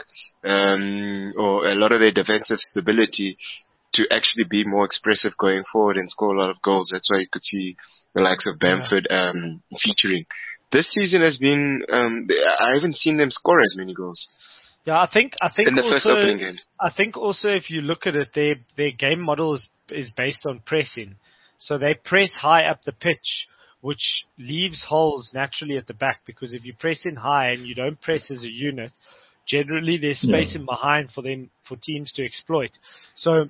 um, or a lot of their defensive stability to actually be more expressive going forward and score a lot of goals. That's why you could see the likes of Bamford um, featuring. This season has been, um, I haven't seen them score as many goals Yeah, I think, I think in the also, first opening games. I think also if you look at it, their, their game model is, is based on pressing. So they press high up the pitch, which leaves holes naturally at the back, because if you press in high and you don't press as a unit, generally there's space Yeah. in behind for them, for teams to exploit. So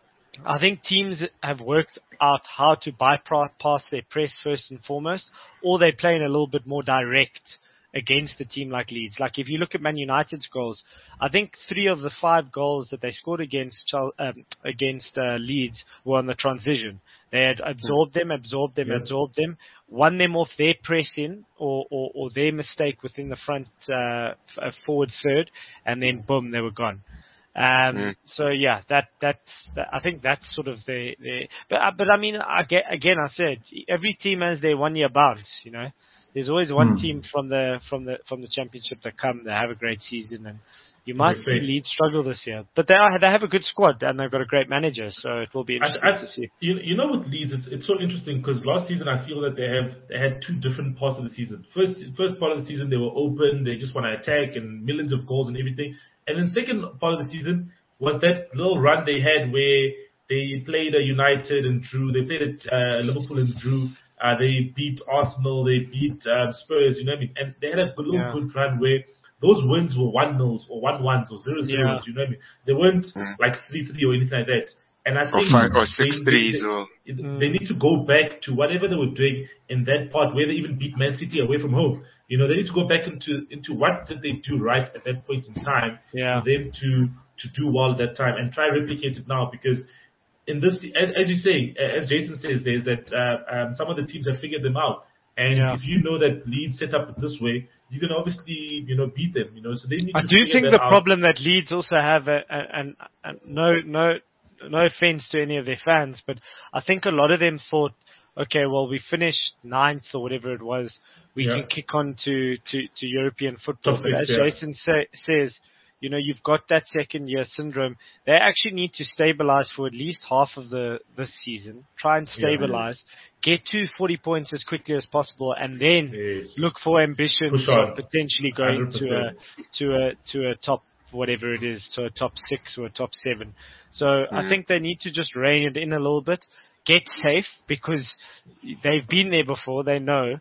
I think teams have worked out how to bypass their press first and foremost, or they're playing a little bit more direct against a team like Leeds. Like, if you look at Man United's goals, I think three of the five goals that they scored against Chel- um, against uh, Leeds were on the transition. They had absorbed them, absorbed them, Yeah. absorbed them, won them off their pressing or, or, or their mistake within the front uh, f- forward third, and then boom, they were gone. Um, Mm. so yeah, that, that's, that, I think that's sort of the, the but, uh, but I mean, I get, again, I said, every team has their one year bounce, you know. There's always one Hmm. team from the, from the, from the championship that come, they have a great season, and you might see great. Leeds struggle this year. But they are, they have a good squad and they've got a great manager, so it will be I, interesting I, to see. you, you know, with Leeds, it's, it's so interesting because last season I feel that they have they had two different parts of the season. First, first part of the season they were open, they just want to attack and millions of goals and everything. And then second part of the season was that little run they had where they played a United and drew, they played at uh, Liverpool and drew. Uh, they beat Arsenal, they beat um, Spurs, you know what I mean? And they had a good, little Yeah. good run where those wins were one nils or one ones or zero zeros, Yeah. you know what I mean? They weren't Mm. like three three or anything like that. And I Or think five or they- six they- threes they- or they need to go back to whatever they were doing in that part where they even beat Man City away from home. You know, they need to go back into into what did they do right at that point in time Yeah. for them to to do well at that time and try replicate it now, because in this, as, as you say, as Jason says, there's that uh, um, some of the teams have figured them out. And Yeah. if you know that Leeds set up this way, you can obviously, you know, beat them. You know, so they need I to do figure think that the out. problem that Leeds also have, uh, and, and no, no, no offense to any of their fans, but I think a lot of them thought, okay, well, we finished ninth or whatever it was, we Yeah. can kick on to, to, to European football. Top But six, as yeah. Jason say, says, you know, you've got that second year syndrome. They actually need to stabilize for at least half of the this season. Try and stabilize, get to forty points as quickly as possible, and then Yes. look for ambitions Push on. of potentially going one hundred to a percent. to a to a top whatever it is, to a top six or a top seven. So I think they need to just rein it in a little bit, get safe, because they've been there before. They know.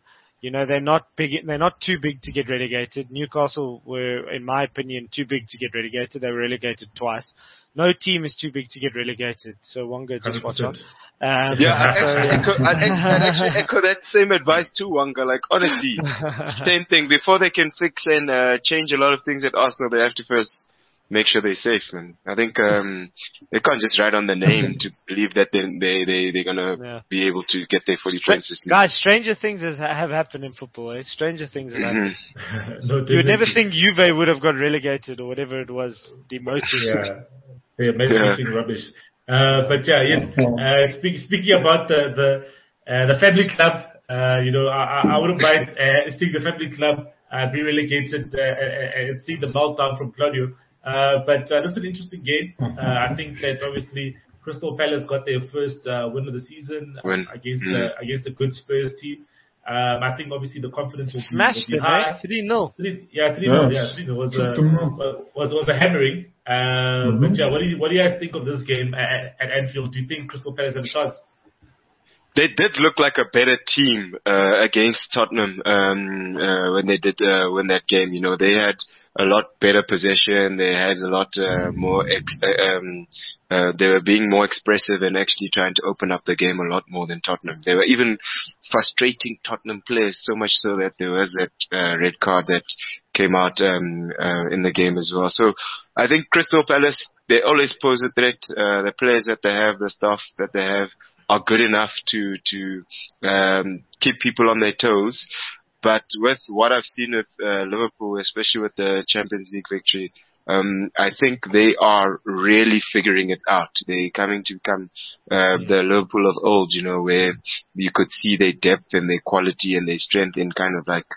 You know, they're not big. They're not too big to get relegated. Newcastle were, in my opinion, too big to get relegated. They were relegated twice. No team is too big to get relegated. So Wonga, just watch out. Um, yeah, I'd actually, echo, I'd, I'd actually echo that same advice too, Wonga. Like honestly, same thing. Before they can fix and uh, change a lot of things at Arsenal, they have to first make sure they're safe. And I think um, they can't just write on the name to believe that they they they they're gonna yeah. be able to get their fully trained system. Guys, stranger things has, have happened in football. Eh? Stranger things have happened. Mm-hmm. no, you would never think Juve would have got relegated or whatever it was, demoted. Yeah, yeah, amazing yeah. rubbish. Uh, but yeah, yes. Uh, speak, speaking about the the uh, the family club, uh, you know, I, I wouldn't mind uh, seeing the family club uh, be relegated uh, and seeing the meltdown from Claudio. Uh, but uh, that's an interesting game. Uh, I think that obviously Crystal Palace got their first uh, win of the season uh, against mm. uh, against a good Spurs team. Um, I think obviously the confidence will be, smashed will be high. three nil. Yeah, three nil. Yeah, three nil was a was was a hammering. Uh, mm-hmm. But yeah, what do you what do you guys think of this game at, at Anfield? Do you think Crystal Palace have a chance? They did look like a better team uh, against Tottenham um, uh, when they did uh, win that game. You know, they had a lot better possession. They had a lot uh, more. Ex- um, uh, they were being more expressive and actually trying to open up the game a lot more than Tottenham. They were even frustrating Tottenham players so much so that there was that uh, red card that came out um, uh, in the game as well. So I think Crystal Palace, they always pose a threat. Uh, the players that they have, the staff that they have, are good enough to to um, keep people on their toes. But with what I've seen with uh, Liverpool, especially with the Champions League victory, um, I think they are really figuring it out. They're coming to become uh, the Liverpool of old, you know, where you could see their depth and their quality and their strength in kind of like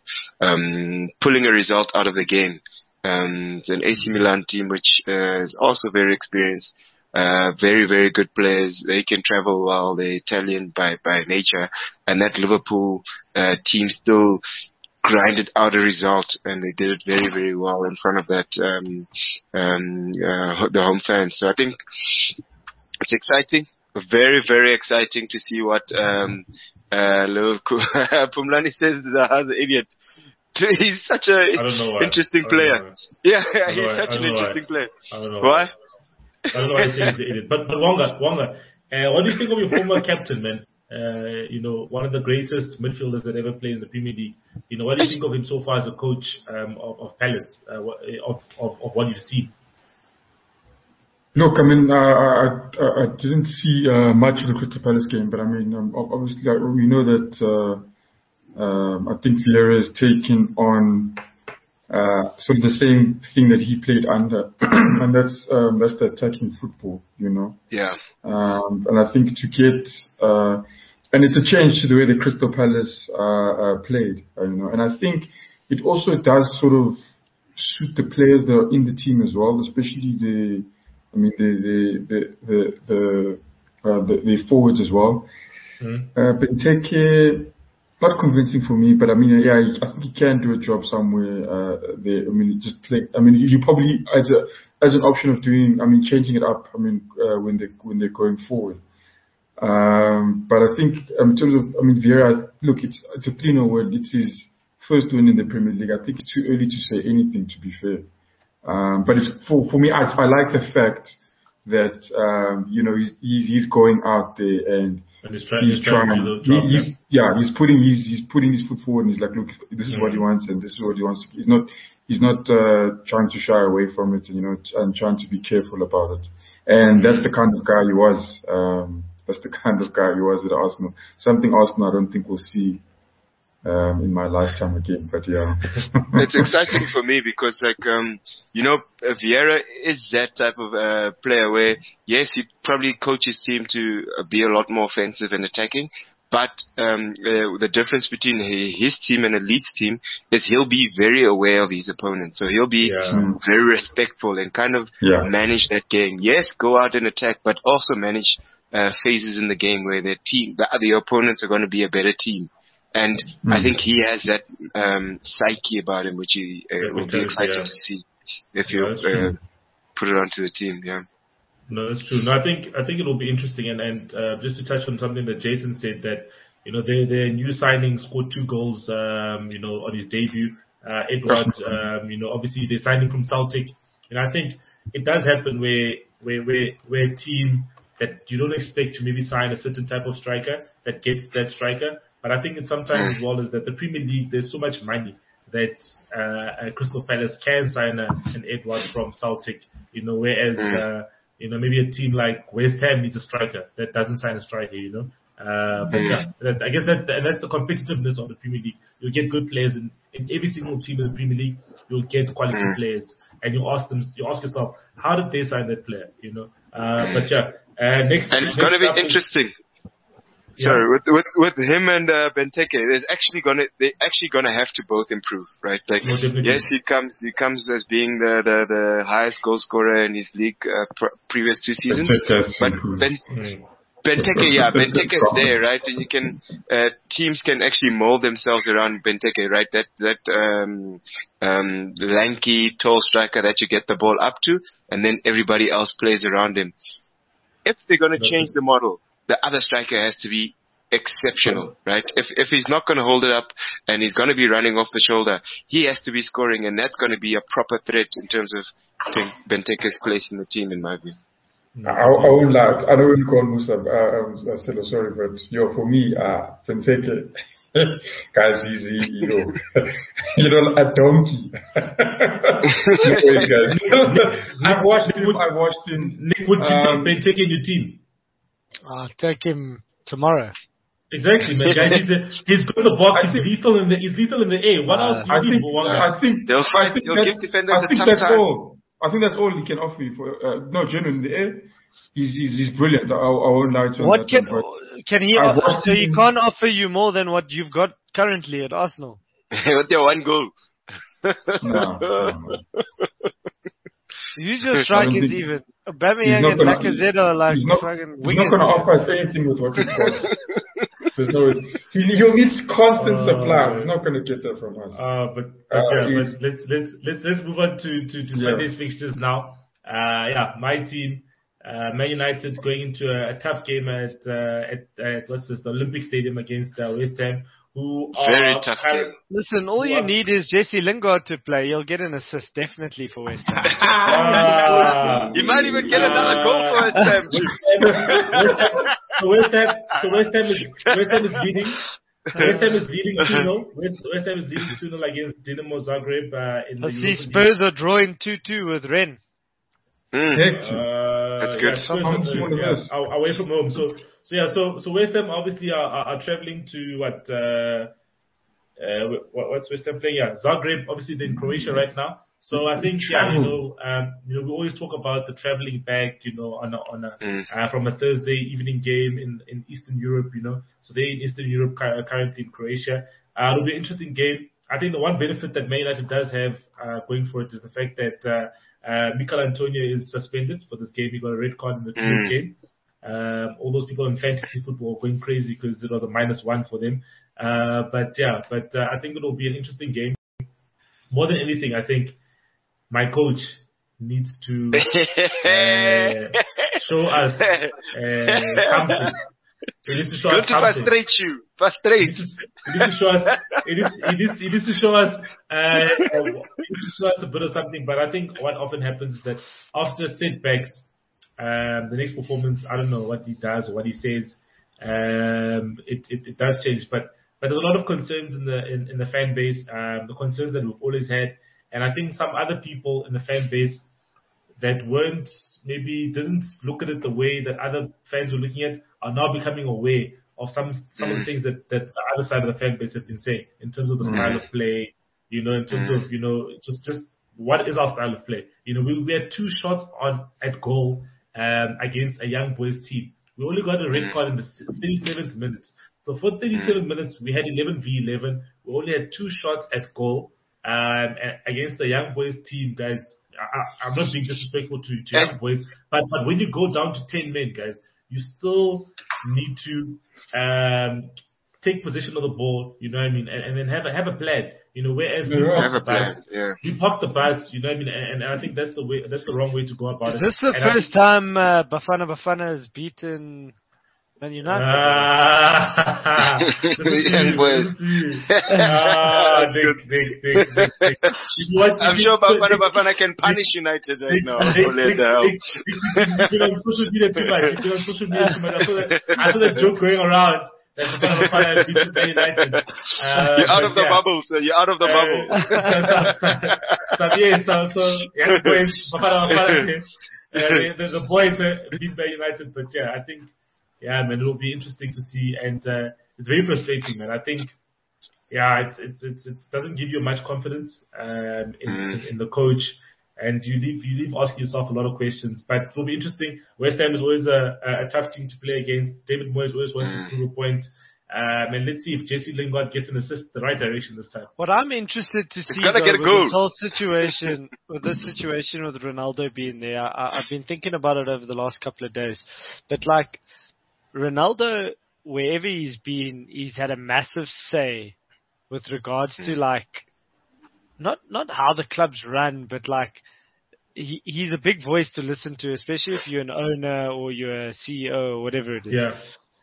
um, pulling a result out of the game. Um, it's an A C Milan team which uh, is also very experienced. Uh, very, very good players. They can travel well. They're Italian by, by nature. And that Liverpool uh, team still grinded out a result, and they did it very, very well in front of that um, um, uh, the home fans. So I think it's exciting. Very, very exciting to see what um, uh, Liverpool. Pumlani says the idiot. He's such a interesting player. Yeah, he's such an interesting player. Why? I don't know why I say he's the idiot. But, but Wonga, Wonga, uh, what do you think of your former captain, man? Uh, you know, one of the greatest midfielders that ever played in the Premier League. You know, what do you think of him so far as a coach um, of, of Palace, uh, of, of, of what you've seen? Look, I mean, uh, I, I, I didn't see uh, much of the Crystal Palace game, but I mean, um, obviously, uh, we know that uh, um, I think Vieira is taking on Uh, sort of the same thing that he played under, and that's um, that's the attacking football, you know. Yeah. Um, and I think to get uh, and it's a change to the way the Crystal Palace uh, uh, played, uh, you know. And I think it also does sort of suit the players that are in the team as well, especially the, I mean the the the the the, uh, the, the forwards as well. Mm. Uh, Benteke, not convincing for me, but I mean, yeah, I think he can do a job somewhere uh, there. I mean, just play. I mean, you probably as a as an option of doing. I mean, changing it up. I mean, uh, when they when they're going forward. Um, but I think um, in terms of, I mean, Vieira. Look, it's it's a three nil win. It's his first win in the Premier League. I think it's too early to say anything, to be fair. Um, but it's, for for me, I I like the fact that um, you know he's he's going out there and. And he's trying, he's, he's trying, trying to he, he's, yeah, he's putting his, he's putting his foot forward and he's like, look, this is mm. what he wants and this is what he wants. He's not, he's not, uh, trying to shy away from it, and, you know, and trying to be careful about it. And that's the kind of guy he was, um, that's the kind of guy he was at Arsenal. Something Arsenal I don't think we'll see, um, in my lifetime again, but yeah. It's exciting for me because, like, um, you know, Vieira is that type of uh, player where, yes, he probably coaches team to be a lot more offensive and attacking, but um, uh, the difference between his team and a Leeds team is he'll be very aware of his opponent. So he'll be yeah. very respectful and kind of yeah. manage that game. Yes, go out and attack, but also manage uh, phases in the game where the team, the, the opponents are going to be a better team. And mm. I think he has that um, psyche about him, which he uh, will be excited yeah. to see if you no, uh, put it onto the team. Yeah. No, that's true. No, I think I think it will be interesting. And and uh, just to touch on something that Jason said, that You know, their their new signing scored two goals. Um, you know, on his debut, uh, Edouard. Um, you know, obviously they signed him from Celtic, and I think it does happen where where where where a team that you don't expect to maybe sign a certain type of striker that gets that striker. But I think it's sometimes as well is that the Premier League, there's so much money that uh, Crystal Palace can sign a, an Edouard from Celtic, you know, whereas, uh, you know, maybe a team like West Ham needs a striker that doesn't sign a striker, you know. Uh, but yeah, that, I guess that, that's the competitiveness of the Premier League. You'll get good players in, in every single team in the Premier League. You'll get quality players, and you ask them, you ask yourself, how did they sign that player, you know? Uh, but yeah, uh, next. And it's going to be interesting. Sorry, yeah. with with with him and uh, Benteke, there's actually gonna they actually gonna have to both improve, right? Like, no, yes, he comes he comes as being the the, the highest goal scorer in his league uh, pr- previous two seasons, but Ben. Mm. Benteke, yeah, Benteke is there, right? And you can uh, teams can actually mold themselves around Benteke, right? That that um, um, lanky, tall striker that you get the ball up to, and then everybody else plays around him. If they're going to change the model, the other striker has to be exceptional, right? If if he's not going to hold it up and he's going to be running off the shoulder, he has to be scoring, and that's going to be a proper threat in terms of Benteke's place in the team, in my view. I, I won't lie. I don't really call Musa. Uh, I said, sorry, but yo, for me, uh, Benteke, guys, he's you know, you know, a donkey. guys. I've watched him. I watched him. Nick, would you um, take Benteke in your team? I'll take him tomorrow. Exactly, man. Guys, he's, a, he's good in the box. He's lethal in the. He's lethal in the air. What uh, else do you I need? Think, for one uh, I think. They'll fight. I think He'll give defenders I think a tough that's time. all. I think that's all he can offer you for. Uh, no, genuinely, in the air, he's he's, he's brilliant. I, I won't lie to What can one, can he? Uh, so he can't offer you more than what you've got currently at Arsenal. With your one goal. no, no. Use your strikers even. Aubameyang and Lacazette are like he's not, fucking He's not going to offer us anything with what we've got. There's no he, he'll need constant uh, supply. He's not going to get that from us. Uh, but, but uh, yeah, but let's let's let's let's move on to to, to yeah. Sunday's fixtures now. Uh, yeah, my team, uh, Man United, going into a, a tough game at uh, at, at what's this, the Olympic Stadium against uh, West Ham. Who Very are tough kind of, game. Listen, all you are, need is Jesse Lingard to play. You'll get an assist definitely for West Ham. uh, you might even get uh, another goal for West Ham. So West Ham, so West Ham is West Ham is leading. West Ham is leading two nil. West, West Ham is leading two nil against Dinamo Zagreb. Uh, in I the see Spurs are drawing two two with Rennes. Mm. Uh, That's good. Yeah, Spurs are, yeah, away from home. So. So yeah, so so West Ham obviously are, are, are traveling to what, uh, uh, what what's West Ham playing? Yeah, Zagreb. Obviously they're in Croatia right now. So I think yeah, you know, um, you know, we always talk about the traveling back, you know, on a, on a mm. uh, from a Thursday evening game in, in Eastern Europe, you know. So they're in Eastern Europe currently in Croatia. Uh, it'll be an interesting game. I think the one benefit that Man United does have uh, going for it is the fact that uh, uh, Mikel Antonio is suspended for this game. He got a red card in the mm. game. Um, all those people in fantasy football are going crazy because it was a minus one for them. Uh, but yeah, but uh, I think it will be an interesting game. More than anything, I think my coach needs to uh, show us uh, something. He needs to show Good us to something. frustrate you. Frustrate. He needs to show us. He needs, he needs, he needs to show us. Uh, he needs to show us a bit of something. But I think what often happens is that after setbacks, Um, the next performance, I don't know what he does or what he says. Um, it, it, it does change, but but there's a lot of concerns in the in, in the fan base. Um, the concerns that we've always had, and I think some other people in the fan base that weren't maybe didn't look at it the way that other fans were looking at are now becoming aware of some some of the things that, that the other side of the fan base have been saying in terms of the style of play. You know, in terms of you know just just what is our style of play. You know, we we had two shots on at goal. Um, against a young boys team. We only got a red card in the thirty-seventh minute. So for thirty-seven minutes, we had eleven v eleven. We only had two shots at goal um, against a young boys team, guys. I, I'm not being disrespectful to, to young boys, but, but when you go down to ten men, guys, you still need to um, take possession of the ball, you know what I mean, and, and then have a, have a plan. You know, whereas we have park a plan, bus, yeah. we park the bus, you know what I mean, and, and I think that's the way, that's the wrong way to go about Is it. Is this the and first time uh, Bafana Bafana has beaten Man United. Ah, Young boys. Ah, Dick, Dick, Dick, Dick, Dick. I'm sure Bafana Bafana can punish United right now. Only the hell. You've been on social media too much. You've been on social media too much. I saw that, I saw that joke going around. That Bafana Bafana has beaten Man United. Uh, You're out of the yeah. bubble, sir. You're out of the Uh, bubble. so, yeah, so, so, young boys, Bafana Bafana, uh, the, the, the boys uh, beat Man United, but yeah, I think, yeah, man, it will be interesting to see, and uh, it's very frustrating, man. I think, yeah, it's, it's it's it doesn't give you much confidence um, in, Mm. in, in the coach, and you leave you leave asking yourself a lot of questions. But it will be interesting. West Ham is always a, a, a tough team to play against. David Moyes always wants to prove a point, um, and let's see if Jesse Lingard gets an assist the right direction this time. What I'm interested to see gotta though, get a with goal. this whole situation, with this situation with Ronaldo being there, I, I've been thinking about it over the last couple of days. But like Ronaldo, wherever he's been, he's had a massive say with regards to like not not how the clubs run, but like he he's a big voice to listen to, especially if you're an owner or you're a C E O or whatever it is. Yeah.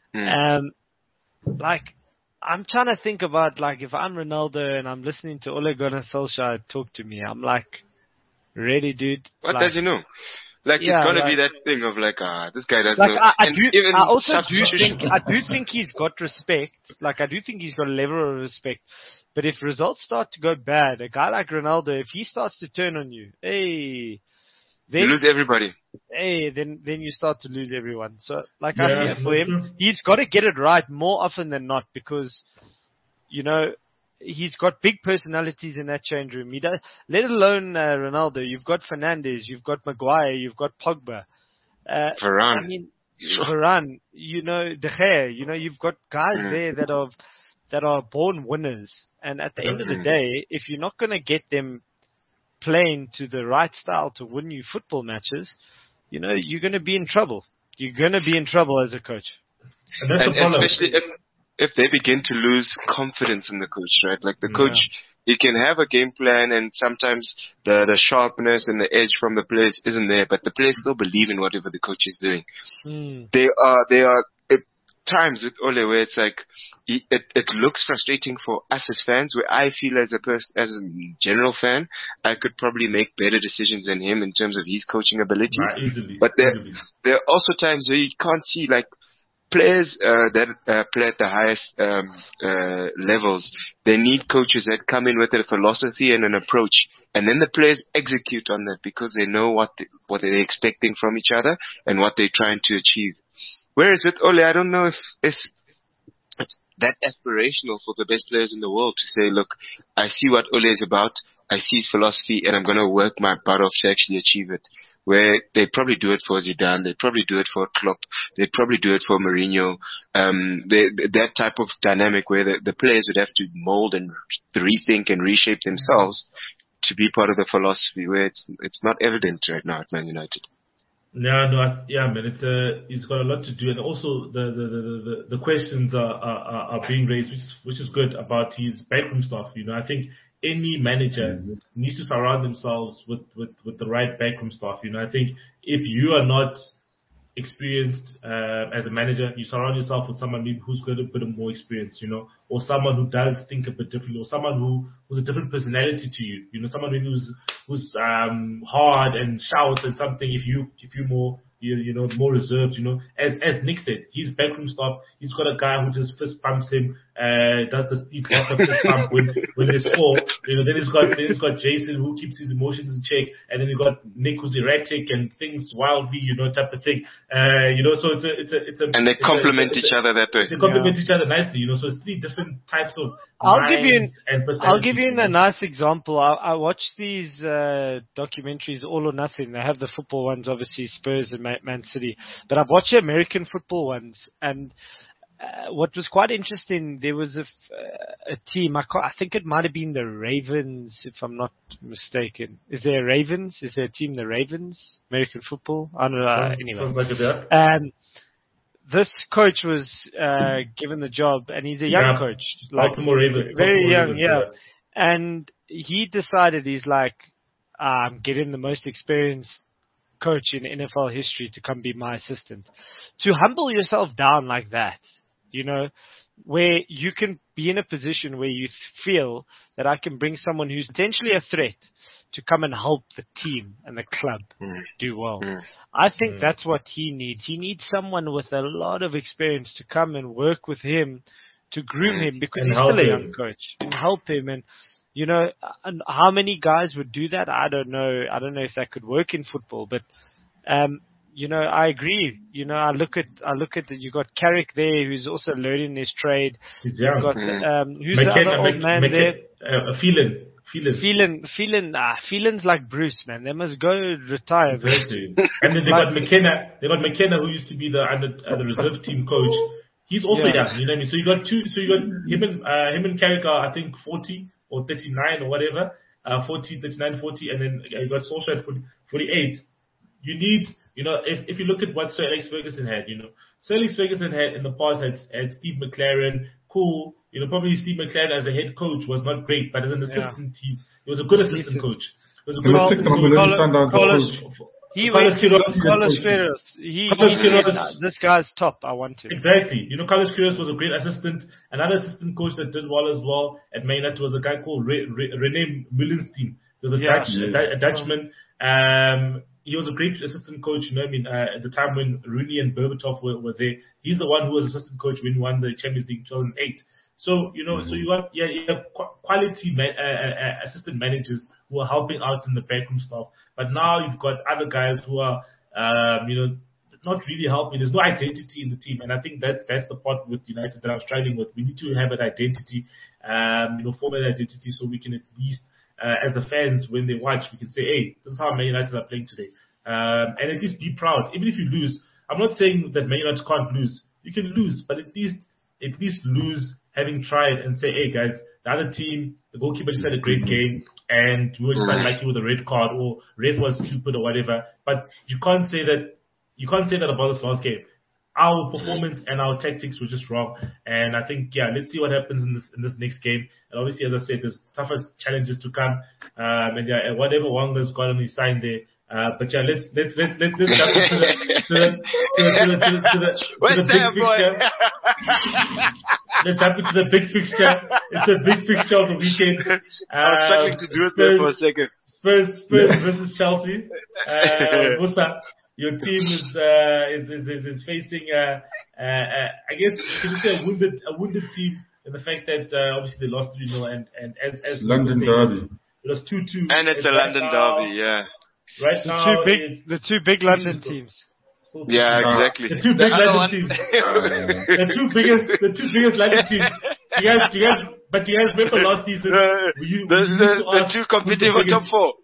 Um, like I'm trying to think about like if I'm Ronaldo and I'm listening to Ole Gunnar Solskjaer talk to me, I'm like, really, dude? What like, does he know? Like, Yeah, it's gonna like- be that thing of like, ah, this guy doesn't Like know. I, I And do, even I also do substitutions. think I do think he's got respect. Like I do think he's got a level of respect. But if results start to go bad, a guy like Ronaldo, if he starts to turn on you, hey, then You lose everybody. hey, then then you start to lose everyone. So like Yeah, I fear for that's him, true. he's got to get it right more often than not because, you know, he's got big personalities in that change room. He does, let alone uh, Ronaldo. You've got Fernandes, you've got Maguire, you've got Pogba. Uh, Varane. I mean, Varane, you know, De Gea, you know, you've got guys Mm. there that are that are born winners. And at the end of the day, if you're not going to get them playing to the right style to win you football matches, you know, you're going to be in trouble. You're going to be in trouble as a coach. And that's And the problem. especially if if they begin to lose confidence in the coach, right? Like the coach, he can have a game plan, and sometimes the the sharpness and the edge from the players isn't there, but the players still believe in whatever the coach is doing. Mm. They are they are at times with Ole where it's like he, it it looks frustrating for us as fans. Where I feel as a person, as a general fan, I could probably make better decisions than him in terms of his coaching abilities. Right, easily. But there easily. there are also times where you can't see like. Players uh, that uh, play at the highest um, uh, levels, they need coaches that come in with a philosophy and an approach, and then the players execute on that because they know what they, what they're expecting from each other and what they're trying to achieve. Whereas with Ole, I don't know if if it's that aspirational for the best players in the world to say, look, I see what Ole is about, I see his philosophy, and I'm going to work my butt off to actually achieve it. Where they probably do it for Zidane, they probably do it for Klopp, they probably do it for Mourinho. Um, they, that type of dynamic where the, the players would have to mold and rethink and reshape themselves to be part of the philosophy. Where it's it's not evident right now at Man United. No, no, I, yeah, man, it's uh, he's got a lot to do, and also the the the, the, the questions are, are are being raised, which is, which is good about his backroom staff. You know, I think any manager mm-hmm. needs to surround themselves with, with, with the right backroom staff. You know, I think if you are not experienced uh, as a manager, you surround yourself with someone maybe who's got a bit of more experience, you know, or someone who does think a bit differently, or someone who who's a different personality to you, you know, someone maybe who's who's um, hard and shouts and something. If you if you more you, you know more reserved, you know, as as Nick said, his backroom staff, he's got a guy who just fist pumps him, uh, does the Steve Walker fist pump when when they score, you know. Then he's got then he's got Jason who keeps his emotions in check, and then you got Nick who's erratic and thinks wildly, you know, type of thing. Uh, you know, so it's a it's a it's a and they complement a, each a, other that way. They complement yeah. each other nicely, you know. So it's three different types of. I'll give you an, and I'll give you a nice example. I, I watch these uh, documentaries, All or Nothing. They have the football ones, obviously Spurs and Man City, but I've watched the American football ones, and uh, what was quite interesting, there was a, uh, a team. I, I think it might have been the Ravens, if I'm not mistaken. Is there a Ravens? Is there a team, the Ravens, American football? I don't know. Sounds, anyway, sounds like a um, this coach was uh, given the job, and he's a young yeah. coach, like Baltimore Ravens, very Baltimore young, Ravens, yeah. yeah. And he decided he's like, I'm getting the most experienced coach in N F L history to come be my assistant. To humble yourself down like that, you know, where you can be in a position where you feel that I can bring someone who's potentially a threat to come and help the team and the club mm. do well. Mm. I think mm. that's what he needs. He needs someone with a lot of experience to come and work with him to groom him, because and he's still a young coach, and help him. And, you know, and how many guys would do that? I don't know. I don't know if that could work in football, but, um, you know, I agree. You know, I look at, I look at that. You got Carrick there, who's also learning his trade. He's young. You've got, um, who's McKenna, the other old man McKenna, there? Uh, Phelan. Phelan. Phelan, Phelan, ah, Phelan's like Bruce, man. They must go retire. Exactly. And then they got McKenna. They got McKenna, who used to be the under, uh, the reserve team coach. He's also yeah. young. You know what I mean? So you got two. So you got him and uh, him and Carrick are, I think, forty or thirty-nine or whatever. Uh, forty, thirty-nine, forty, and then you got Solskjaer at forty-eight. You need, you know, if if you look at what Sir Alex Ferguson had, you know, Sir Alex Ferguson had in the past had, had Steve McLaren, cool. You know, probably Steve McLaren as a head coach was not great, but as an assistant, yeah. he was a good assistant coach. He was a good assistant coach. He went to Carlos Queiroz. He, Carlos Queiroz. This guy's top. I want him. Exactly. You know, Carlos Queiroz was a great assistant. Another assistant coach that did well as well at Man United was a guy called Re, Re, Rene Mullenstein. He was a, yeah, Dutch, yes. a, a Dutchman. Um, he was a great assistant coach, you know, I mean, uh, at the time when Rooney and Berbatov were, were there. He's the one who was assistant coach when he won the Champions League in two thousand eight. So, you know, mm-hmm. so you got, yeah, you have quality man, uh, uh, assistant managers who are helping out in the backroom stuff. But now you've got other guys who are, um, you know, not really helping. There's no identity in the team. And I think that's, that's the part with United that I'm struggling with. We need to have an identity, um, you know, form an identity so we can at least, uh, as the fans, when they watch, we can say, hey, this is how Man United are playing today. Um, and at least be proud. Even if you lose, I'm not saying that Man United can't lose. You can lose, but at least, at least lose having tried and say, hey guys, the other team, the goalkeeper just had a great game and we were just unlucky with a red card or ref was stupid or whatever. But you can't say that, you can't say that about this last game. Our performance and our tactics were just wrong. And I think, yeah, let's see what happens in this, in this next game. And obviously, as I said, there's tougher challenges to come. Um, and yeah, whatever Wanga's got on his sign there. Uh, but yeah, let's, let's, let's, let's, let's jump into the, to the, to the, to the, to the, to the, to the big picture. Let's jump into the big fixture. It's a big fixture of the weekend. Um, I was struggling to do it there for a second. Spurs, Spurs versus Chelsea. Uh, Musa, your team is, uh, is, is, is, is facing, uh, uh, uh, I guess, can you say a wounded, a wounded team in the fact that, uh, obviously they lost three nil and, and as, as London Derby. It was two two. And it's, it's a London now, Derby, yeah. Right the now, two big, the two big London teams. Yeah, exactly. The two big the London teams. the two biggest, the two biggest London teams. You guys, you guys, but you guys remember last season? Uh, you, the the, the two competing for top four.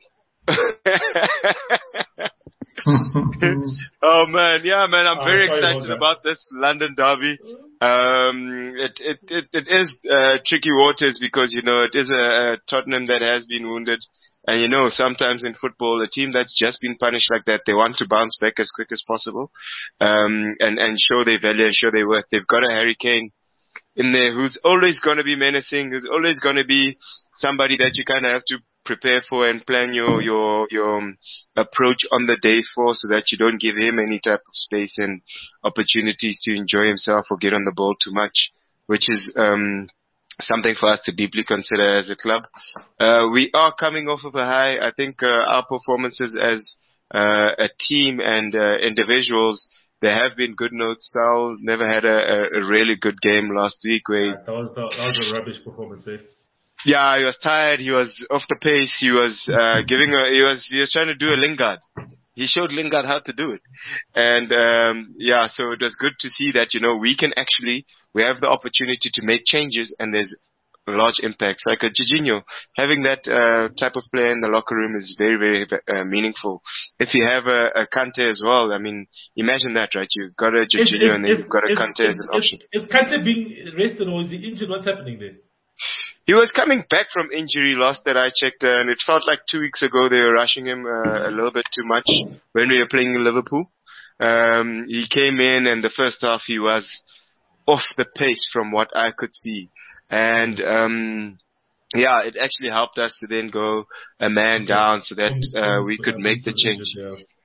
Oh man, yeah, man, I'm oh, very excited about, about this London Derby. Um, it it it, it is uh, tricky waters because you know it is a, a Tottenham that has been wounded. And you know, sometimes in football, a team that's just been punished like that, they want to bounce back as quick as possible, um, and, and show their value and show their worth. They've got a Harry Kane in there who's always going to be menacing, who's always going to be somebody that you kind of have to prepare for and plan your, your, your um, approach on the day for so that you don't give him any type of space and opportunities to enjoy himself or get on the ball too much, which is, um, something for us to deeply consider as a club. Uh, we are coming off of a high. I think uh, our performances as uh, a team and uh, individuals, there have been good notes. Sal never had a, a really good game last week. Where yeah, that was the, that was a rubbish performance. Eh? Yeah, he was tired. He was off the pace. He was uh, giving a. He was he was trying to do a Lingard. He showed Lingard how to do it. And, um, yeah, so it was good to see that, you know, we can actually, we have the opportunity to make changes and there's large impacts. Like a Jorginho, having that, uh, type of player in the locker room is very, very, uh, meaningful. If you have a, a Kante as well, I mean, imagine that, right? You've got a Jorginho and then you've got a Kante as an option. Is Kante being rested or is he injured? What's happening there? He was coming back from injury last that I checked, uh, and it felt like two weeks ago they were rushing him uh, a little bit too much when we were playing in Liverpool. Um, he came in, and the first half he was off the pace from what I could see. And, um, yeah, it actually helped us to then go a man down so that uh, we could make the change.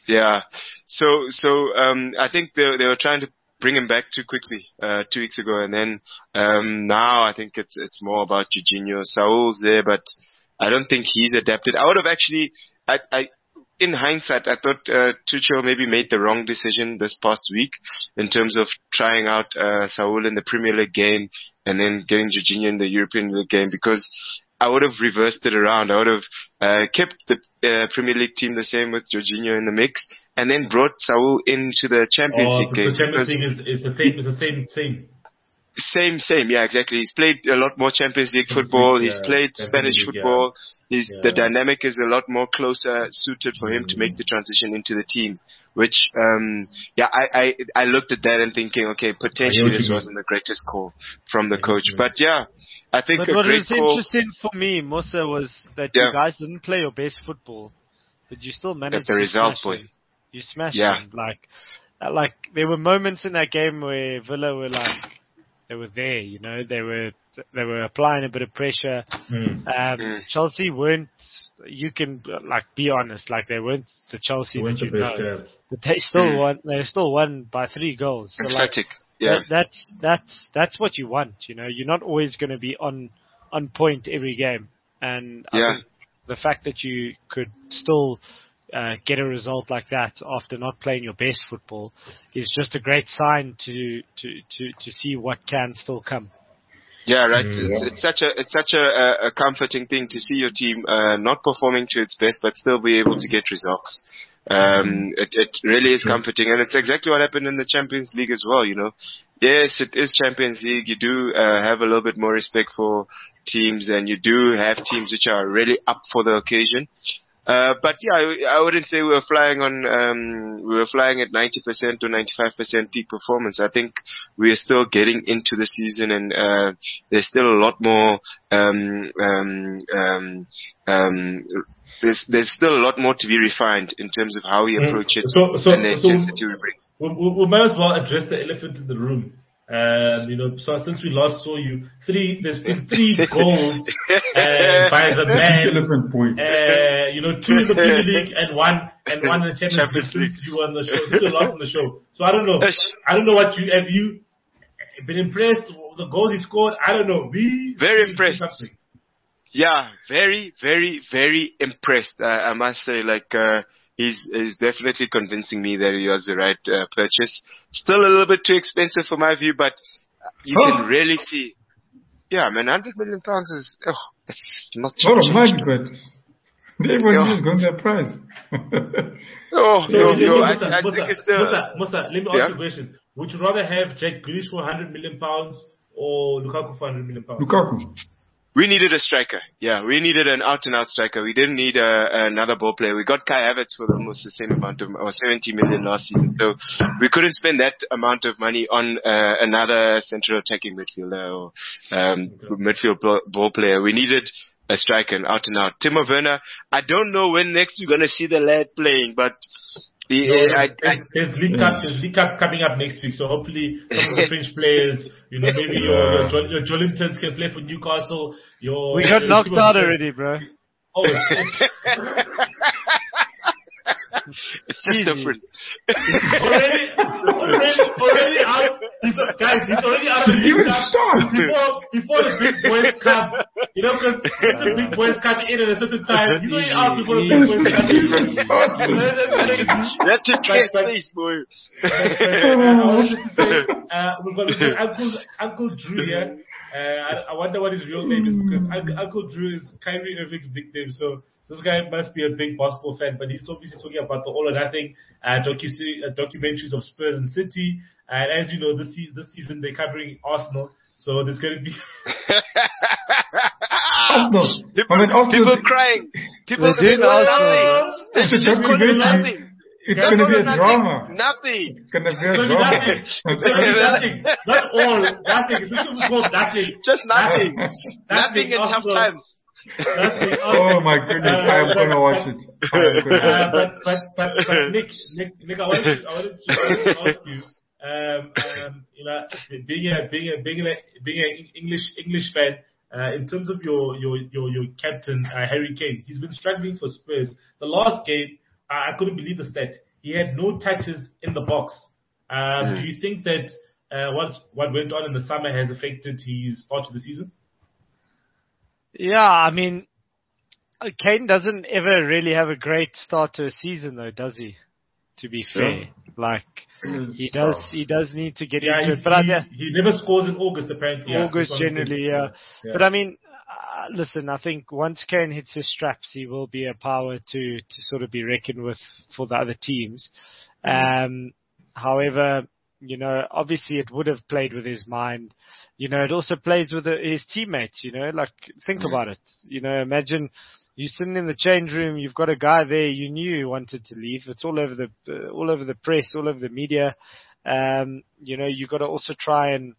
Yeah. So, so, um, I think they, they were trying to bring him back too quickly, uh, two weeks ago. And then, um, now I think it's, it's more about Jorginho. Saul's there, but I don't think he's adapted. I would have actually, I, I, in hindsight, I thought, uh, Tuchel maybe made the wrong decision this past week in terms of trying out, uh, Saul in the Premier League game and then getting Jorginho in the European League game, because I would have reversed it around. I would have uh, kept the uh, Premier League team the same with Jorginho in the mix, and then brought Saul into the Champions oh, League game. The Champions League is, is the same. It's the same. Same. Same, same. Yeah, exactly. He's played a lot more Champions League football. League, He's yeah. played Champions Spanish League, football. Yeah. He's, yeah. The dynamic is a lot more closer suited for him mm. to make the transition into the team. Which, um, yeah, I, I, I looked at that and thinking, okay, potentially this wasn't the greatest call from the coach. Mm. But yeah, I think but a what great was call. interesting for me, Musa, was that Yeah. you guys didn't play your best football, but you still managed That's the to result, smash boy. them. You smashed Yeah. them. Like, uh, like there were moments in that game where Villa were like, they were there, you know, they were they were applying a bit of pressure. Mm. Um, Mm. Chelsea weren't. You can like be honest, like they weren't the Chelsea They weren't that you the best, know. yeah. But they still Mm. won. They still won by three goals. So like, Emphatic. Yeah. that, that's that's that's what you want. You know, you're not always going to be on on point every game, and I Yeah. think the fact that you could still uh, get a result like that after not playing your best football is just a great sign to to to, to see what can still come. Yeah, right. Mm, it's, yeah. it's such a it's such a, a comforting thing to see your team uh, not performing to its best, but still be able to get results. Um, it, it really is comforting, and it's exactly what happened in the Champions League as well. You know, yes, it is Champions League. You do uh, have a little bit more respect for teams, and you do have teams which are really up for the occasion. Uh, but yeah, I, I wouldn't say we were flying on, um, we were flying at ninety percent or ninety-five percent peak performance. I think we are still getting into the season, and, uh, there's still a lot more, um, um, um, um, there's, there's still a lot more to be refined in terms of how we approach it so, so, and the so intensity we bring. We, we, we might as well address the elephant in the room. Um, you know, so since we last saw you, three, there's been three goals uh, by the man. Elephant point. Uh, you know, two in the Premier League and one and one in the Champions League since you were on the show, since you were last on the show. So I don't know. I don't know what you have you been impressed with the goals he scored. I don't know. Me, very impressed. Yeah, very, very, very impressed. Uh, I must say, like. Uh, He's, he's definitely convincing me that he was the right uh, purchase. Still a little bit too expensive for my view, but you oh. can really see. Yeah, man, one hundred million pounds is, oh, that's not too much. Lot of money, but everyone yeah. is going to their price. oh, so, no, no, Musa, I, I Musa, think it's the... Musa, Musa, let me ask yeah? you a question. Would you rather have Jack Grealish for one hundred million pounds or Lukaku for one hundred million pounds? Lukaku. We needed a striker. Yeah, we needed an out-and-out striker. We didn't need a, another ball player. We got Kai Havertz for almost the same amount of, or seventy million last season. So we couldn't spend that amount of money on uh, another central attacking midfielder or um, okay. midfield ball player. We needed a striker, an out-and-out. Timo Werner, I don't know when next we're going to see the lad playing, but the, no, I, there's, I, there's League Cup, there's League Cup coming up next week, so hopefully some of the French players, you know, maybe your your, your Joelintons can play for Newcastle. Your we got your knocked out already, bro. Oh, it's, it's just different. already, already, already out. He's, guys, he's already out of the League Cup before before the big boys come. You know, because if the big boys come in at a certain time, he's already out before the big boys come in. That's a case, boy. Uh, we've got, we've got Uncle, Uncle Drew here. Uh, I, I wonder what his real name is, because Uncle, Uncle Drew is Kyrie Irving's nickname. So, so this guy must be a big basketball fan, but he's obviously talking about the All or Nothing uh, docu- uh, documentaries of Spurs and City. And as you know, this, se- this season they're covering Arsenal. So there's going to be Arsenal. People, I mean, Arsenal. people crying. People doing Arsenal. It's just going to nothing. It's going to be a nothing, drama. Nothing. It's going to be a It's drama. nothing. It's going to be nothing. Not all. Nothing. It's just called nothing. Just nothing. Nothing, nothing in tough times. Nothing. Oh my goodness, uh, I am going to watch it. Uh, but, but, but, but Nick, Nick, Nick, I wanted to, I wanted to, I wanted to ask you, um, um, you know, being a, being a, being a, being an English, English fan, uh, in terms of your, your, your, your captain, uh, Harry Kane, he's been struggling for Spurs. The last game, I couldn't believe the stat. he had no touches in the box. Um, mm. Do you think that uh, what what went on in the summer has affected his start to the season? Yeah, I mean, Kane doesn't ever really have a great start to a season, though, does he? To be fair, yeah. like he does, he does need to get yeah, into he, it. But he, I, he never scores in August, apparently. August yeah, generally, yeah. yeah. But I mean, uh, listen, I think once Kane hits his straps, he will be a power to to sort of be reckoned with for the other teams. Mm. Um, however, you know, obviously it would have played with his mind. You know, it also plays with the, his teammates, you know, like think about it. You know, imagine you're sitting in the change room, you've got a guy there you knew you wanted to leave. It's all over the, uh, all over the press, all over the media. Um, you know, you've got to also try and,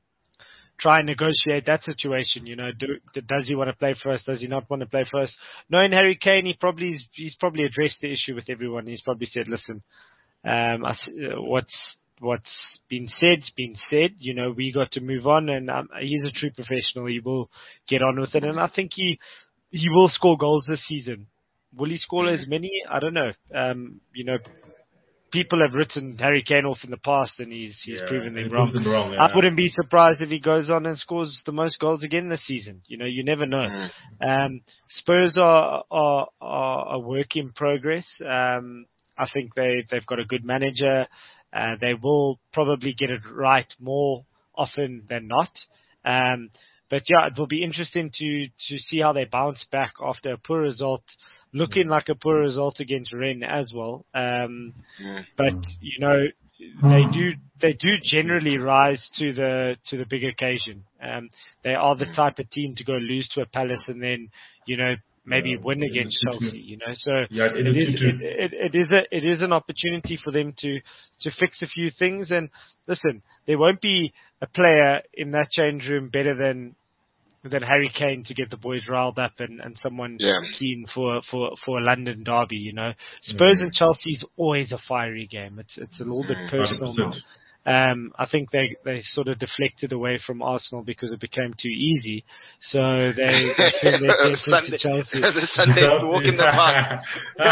try and negotiate that situation. You know, do, does he want to play for us? Does he not want to play for us? Knowing Harry Kane, he probably, he's probably addressed the issue with everyone. He's probably said, listen, um, I, what's, What's been said's been said. You know, we got to move on, and um, he's a true professional. He will get on with it, and I think he he will score goals this season. Will he score as many? I don't know. Um, you know, people have written Harry Kane off in the past, and he's he's yeah, proven them wrong. Them wrong yeah. I wouldn't be surprised if he goes on and scores the most goals again this season. You know, you never know. Um, Spurs are, are are a work in progress. Um, I think they they've got a good manager. Uh, they will probably get it right more often than not. Um, but yeah, it will be interesting to, to see how they bounce back after a poor result, looking like a poor result against Rennes as well. Um, but you know, they do, they do generally rise to the, to the big occasion. Um, they are the type of team to go lose to a Palace and then, you know, maybe yeah, win against Chelsea, you know. So yeah, it, it is it, it, it is a it is an opportunity for them to to fix a few things. And listen, there won't be a player in that change room better than than Harry Kane to get the boys riled up and, and someone yeah. keen for, for, for a London derby, you know. Spurs mm. and Chelsea is always a fiery game. It's it's a little bit personal now. Um, I think they, they sort of deflected away from Arsenal because it became too easy. So they, they turned their attention to Chelsea. The Sunday walk in the park.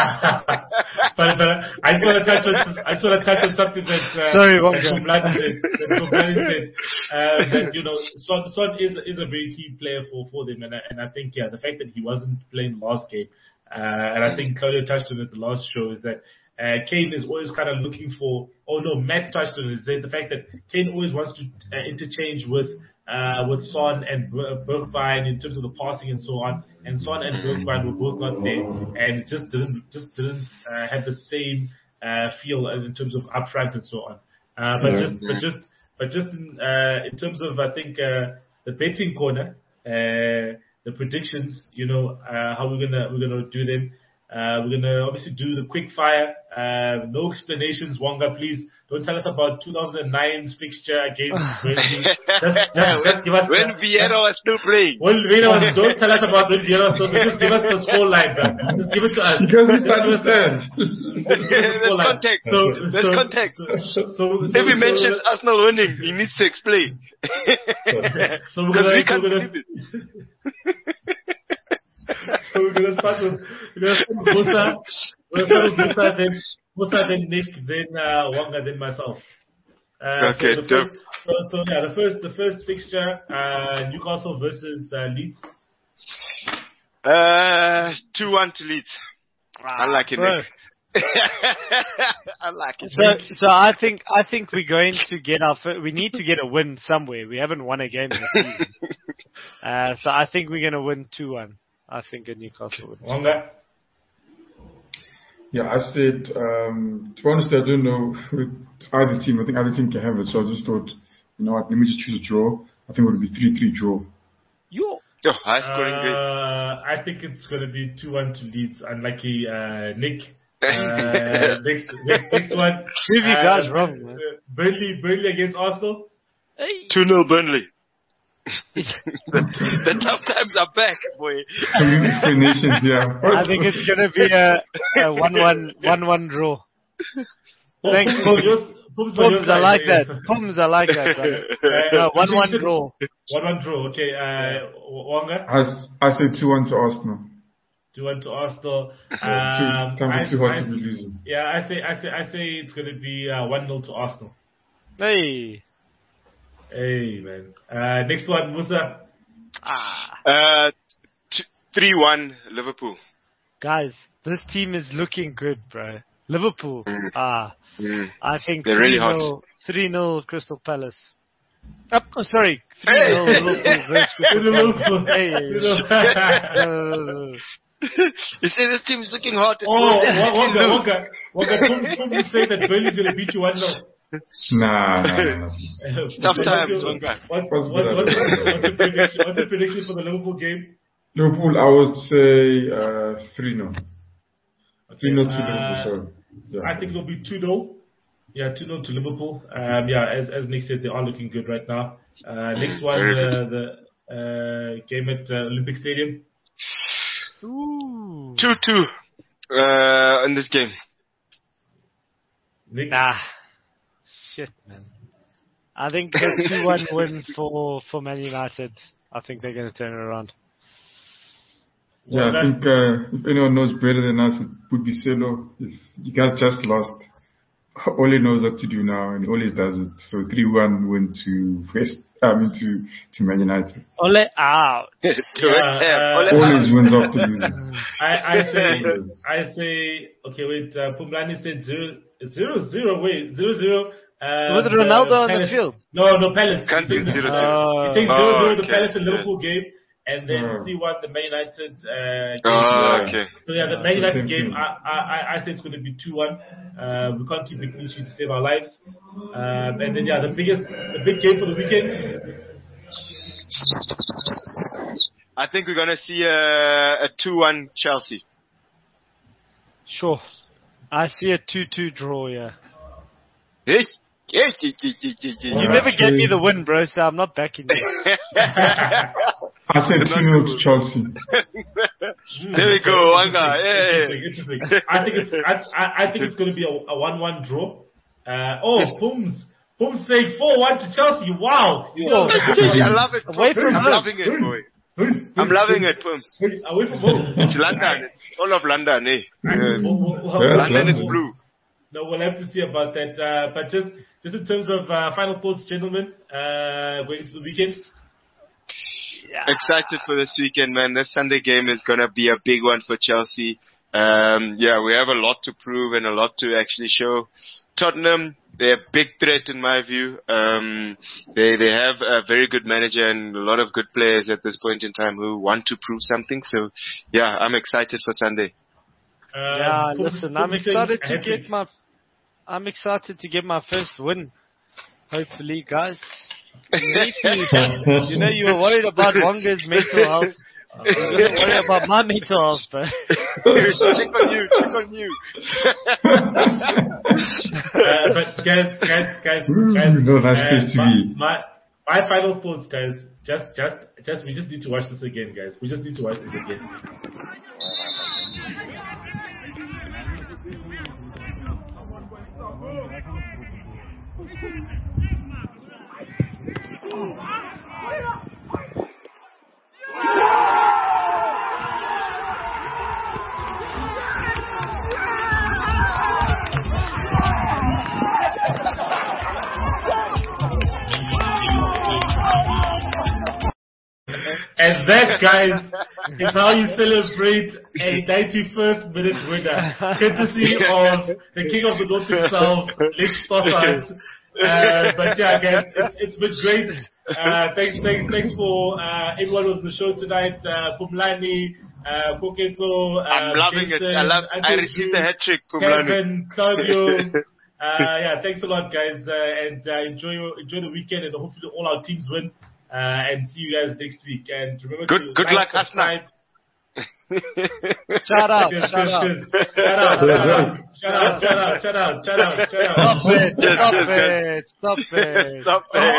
but, but I just want to touch on, I just want to touch on something that, uh, Sorry, that Kumblani said, that Kumblani said, uh, that, you know, Son, Son is, is a very key player for, for them. And I, and I think, yeah, the fact that he wasn't playing the last game, uh, and I think Claudio touched on it the last show is that, Uh, Kane is always kind of looking for, oh no, Matt touched on it, is the fact that Kane always wants to uh, interchange with uh, with Son and Bergwijn in terms of the passing and so on. And Son and Bergwijn were both not there, and it just didn't just didn't uh, have the same uh, feel in terms of upfront and so on. Uh, but yeah, just yeah. but just but just in, uh, in terms of I think uh, the betting corner, uh, the predictions, you know, uh, how we're gonna we're gonna do them. Uh, we're going to obviously do the quick fire. Uh, no explanations, Wonga, please. Don't tell us about two thousand nine's fixture against Burnley. Just, just, just give us when Vieira was still playing. When Vieira was, don't tell us about when Vieira was still playing. Just give us the score line, bro. Just give it to us. Because we understand. There's context. So, There's so, context. So, so, so, if he so, mentions so, Arsenal winning, he needs to explain. So, because we can't believe it. So we're gonna start with we're gonna start with Musa, we're gonna start with Musa, then Musa, then Nick, then uh, Wanga, then myself. Uh, okay, so, the first, so, so yeah, the first the first fixture, uh, Newcastle versus uh, Leeds. Uh, two one to Leeds. Ah, I like it, Nick. I like it. So, so I think I think we're going to get our. We need to get a win somewhere. We haven't won a game this season, uh, so I think we're going to win two one. I think a Newcastle would. Wanga? Yeah, I said, um, to be honest, I don't know with either team. I think either team can have it. So I just thought, you know what, let me just choose a draw. I think it would be three three draw. Yo. Yo, high scoring uh, game. I think it's going to be two one to Leeds. Unlucky uh, Nick. Uh, next, next, next one. Prove you guys uh, wrong, man. Burnley, Burnley against Arsenal. two nil Burnley. the, the tough times are back, boy. Explanations, yeah. I think it's gonna be a, a one-one, one-one draw. Oh, Thanks, Pums. Pums, I like that. Pums, I like that. Brother. Uh, one-one draw. One-one draw. Okay, uh, Wanga. I I say two one to Arsenal. two one to Arsenal. Um, too, I, too hard I, to be losing. Yeah, I say, I say, I say it's going to be uh, one nil to Arsenal. Hey. Hey, man. Uh, next one, Musa. Ah. Uh, t- three one Liverpool. Guys, this team is looking good, bro. Liverpool. Mm. Ah. Mm. I think They're really hot. three nil Crystal Palace. Oh, oh sorry. three nil Liverpool versus Crystal Palace. Hey. You say this team is looking hot. Oh, Wonga, Wonga. Wonga, don't you say that Burnley's going to beat you one nil? Nah, nah, nah. Tough times, Wonga. What's, what's, what's, what's, what's, the prediction, what's the prediction for the Liverpool game? Liverpool, I would say uh, three nil. three nil to Uh, Liverpool, sorry. Yeah. I think it'll be two nil. Yeah, two nil to Liverpool. Um, yeah, as as Nick said, they are looking good right now. Uh, next one, uh, the uh, game at uh, Olympic Stadium. two two uh, in this game. Nick? Ah, shit, man. I think a two one win for, for Man United. I think they're going to turn it around. Yeah, I think uh, if anyone knows better than us, it would be Selo. If you guys just lost, all he knows what to do now, and he always does it. So three one win to West, I mean to to Man United. Ole out. Yeah, uh, always wins after losing. I, I say, I say, okay, wait. Uh, Pumlani said zero, zero, zero. Wait, zero, zero. Uh, With Ronaldo uh, on Palace. the field. No, no, Palace. Can't be zero, zero. Uh, He's saying oh, zero, zero. The okay. Palace and Liverpool game. And then Oh. three one the Man United uh, game. Oh, okay. So yeah, the Man United game, I, I, I say it's going to be two one. Uh, we can't keep the clean sheet to save our lives. Um, and then yeah, the biggest, the big game for the weekend. I think we're going to see a, a two one Chelsea. Sure. I see a two two draw, yeah. Hey. Yes, yes, yes, yes, yes, yes. You never get me the win, bro, so I'm not backing you. I said two nil to Chelsea. There we go, Wanga. Yeah. Interesting, interesting. I think it's, I, I, I think it's going to be a, a one one draw. Uh, oh, Pums. Pums saying four one to Chelsea. Wow. Yo, I love it. Away from I'm home. loving it, boy. I'm loving it, Pums. Away from home. It's London. It's all of London, eh? I- Uh, we'll- we'll- we'll- Yes, London is London. blue. No, we'll have to see about that. Uh, but just, just in terms of uh, final thoughts, gentlemen, uh, going into the weekend. Excited for this weekend, man. This Sunday game is going to be a big one for Chelsea. Um, yeah, we have a lot to prove and a lot to actually show. Tottenham, they're a big threat in my view. Um, they they have a very good manager and a lot of good players at this point in time who want to prove something. So, yeah, I'm excited for Sunday. Uh, Yeah, Pums- listen, Pums I'm is saying excited a to hat-trick. get my, I'm excited to get my first win. Hopefully, guys. You need to- you know, you were worried about Wonga's mental health. You don't worry about my mental health, bro. Check on you, check on you. uh, but guys, guys, guys, Ooh, guys, no, nice uh, place to my, be. My, my final thoughts, guys. Just, just, just, we just need to watch this again, guys. We just need to watch this again. And that, guys, is how you celebrate a ninety-first minute winner, courtesy of the king of the north himself, Lex Stothard. Uh, but yeah, guys, it's, it's been great. Uh, thanks, thanks, thanks for uh, everyone who was on the show tonight. Uh, Pumlani, uh, Koketo, uh, I'm loving Jason, it. I love. I Andrew, received the hat trick, Pumlani. Kevin, Claudio. Uh, yeah, thanks a lot, guys, uh, and uh, enjoy your, enjoy the weekend, and hopefully all our teams win. Uh, and see you guys next week. And remember Good- to good like, luck, subscribe. Shout out, Cheers, shout out. cheers, cheers. Shout out, shout out, shout out, shout out, shout out, shout out, shout out. Stop it, Cheers, stop cheers, guys. it, stop it. Stop it.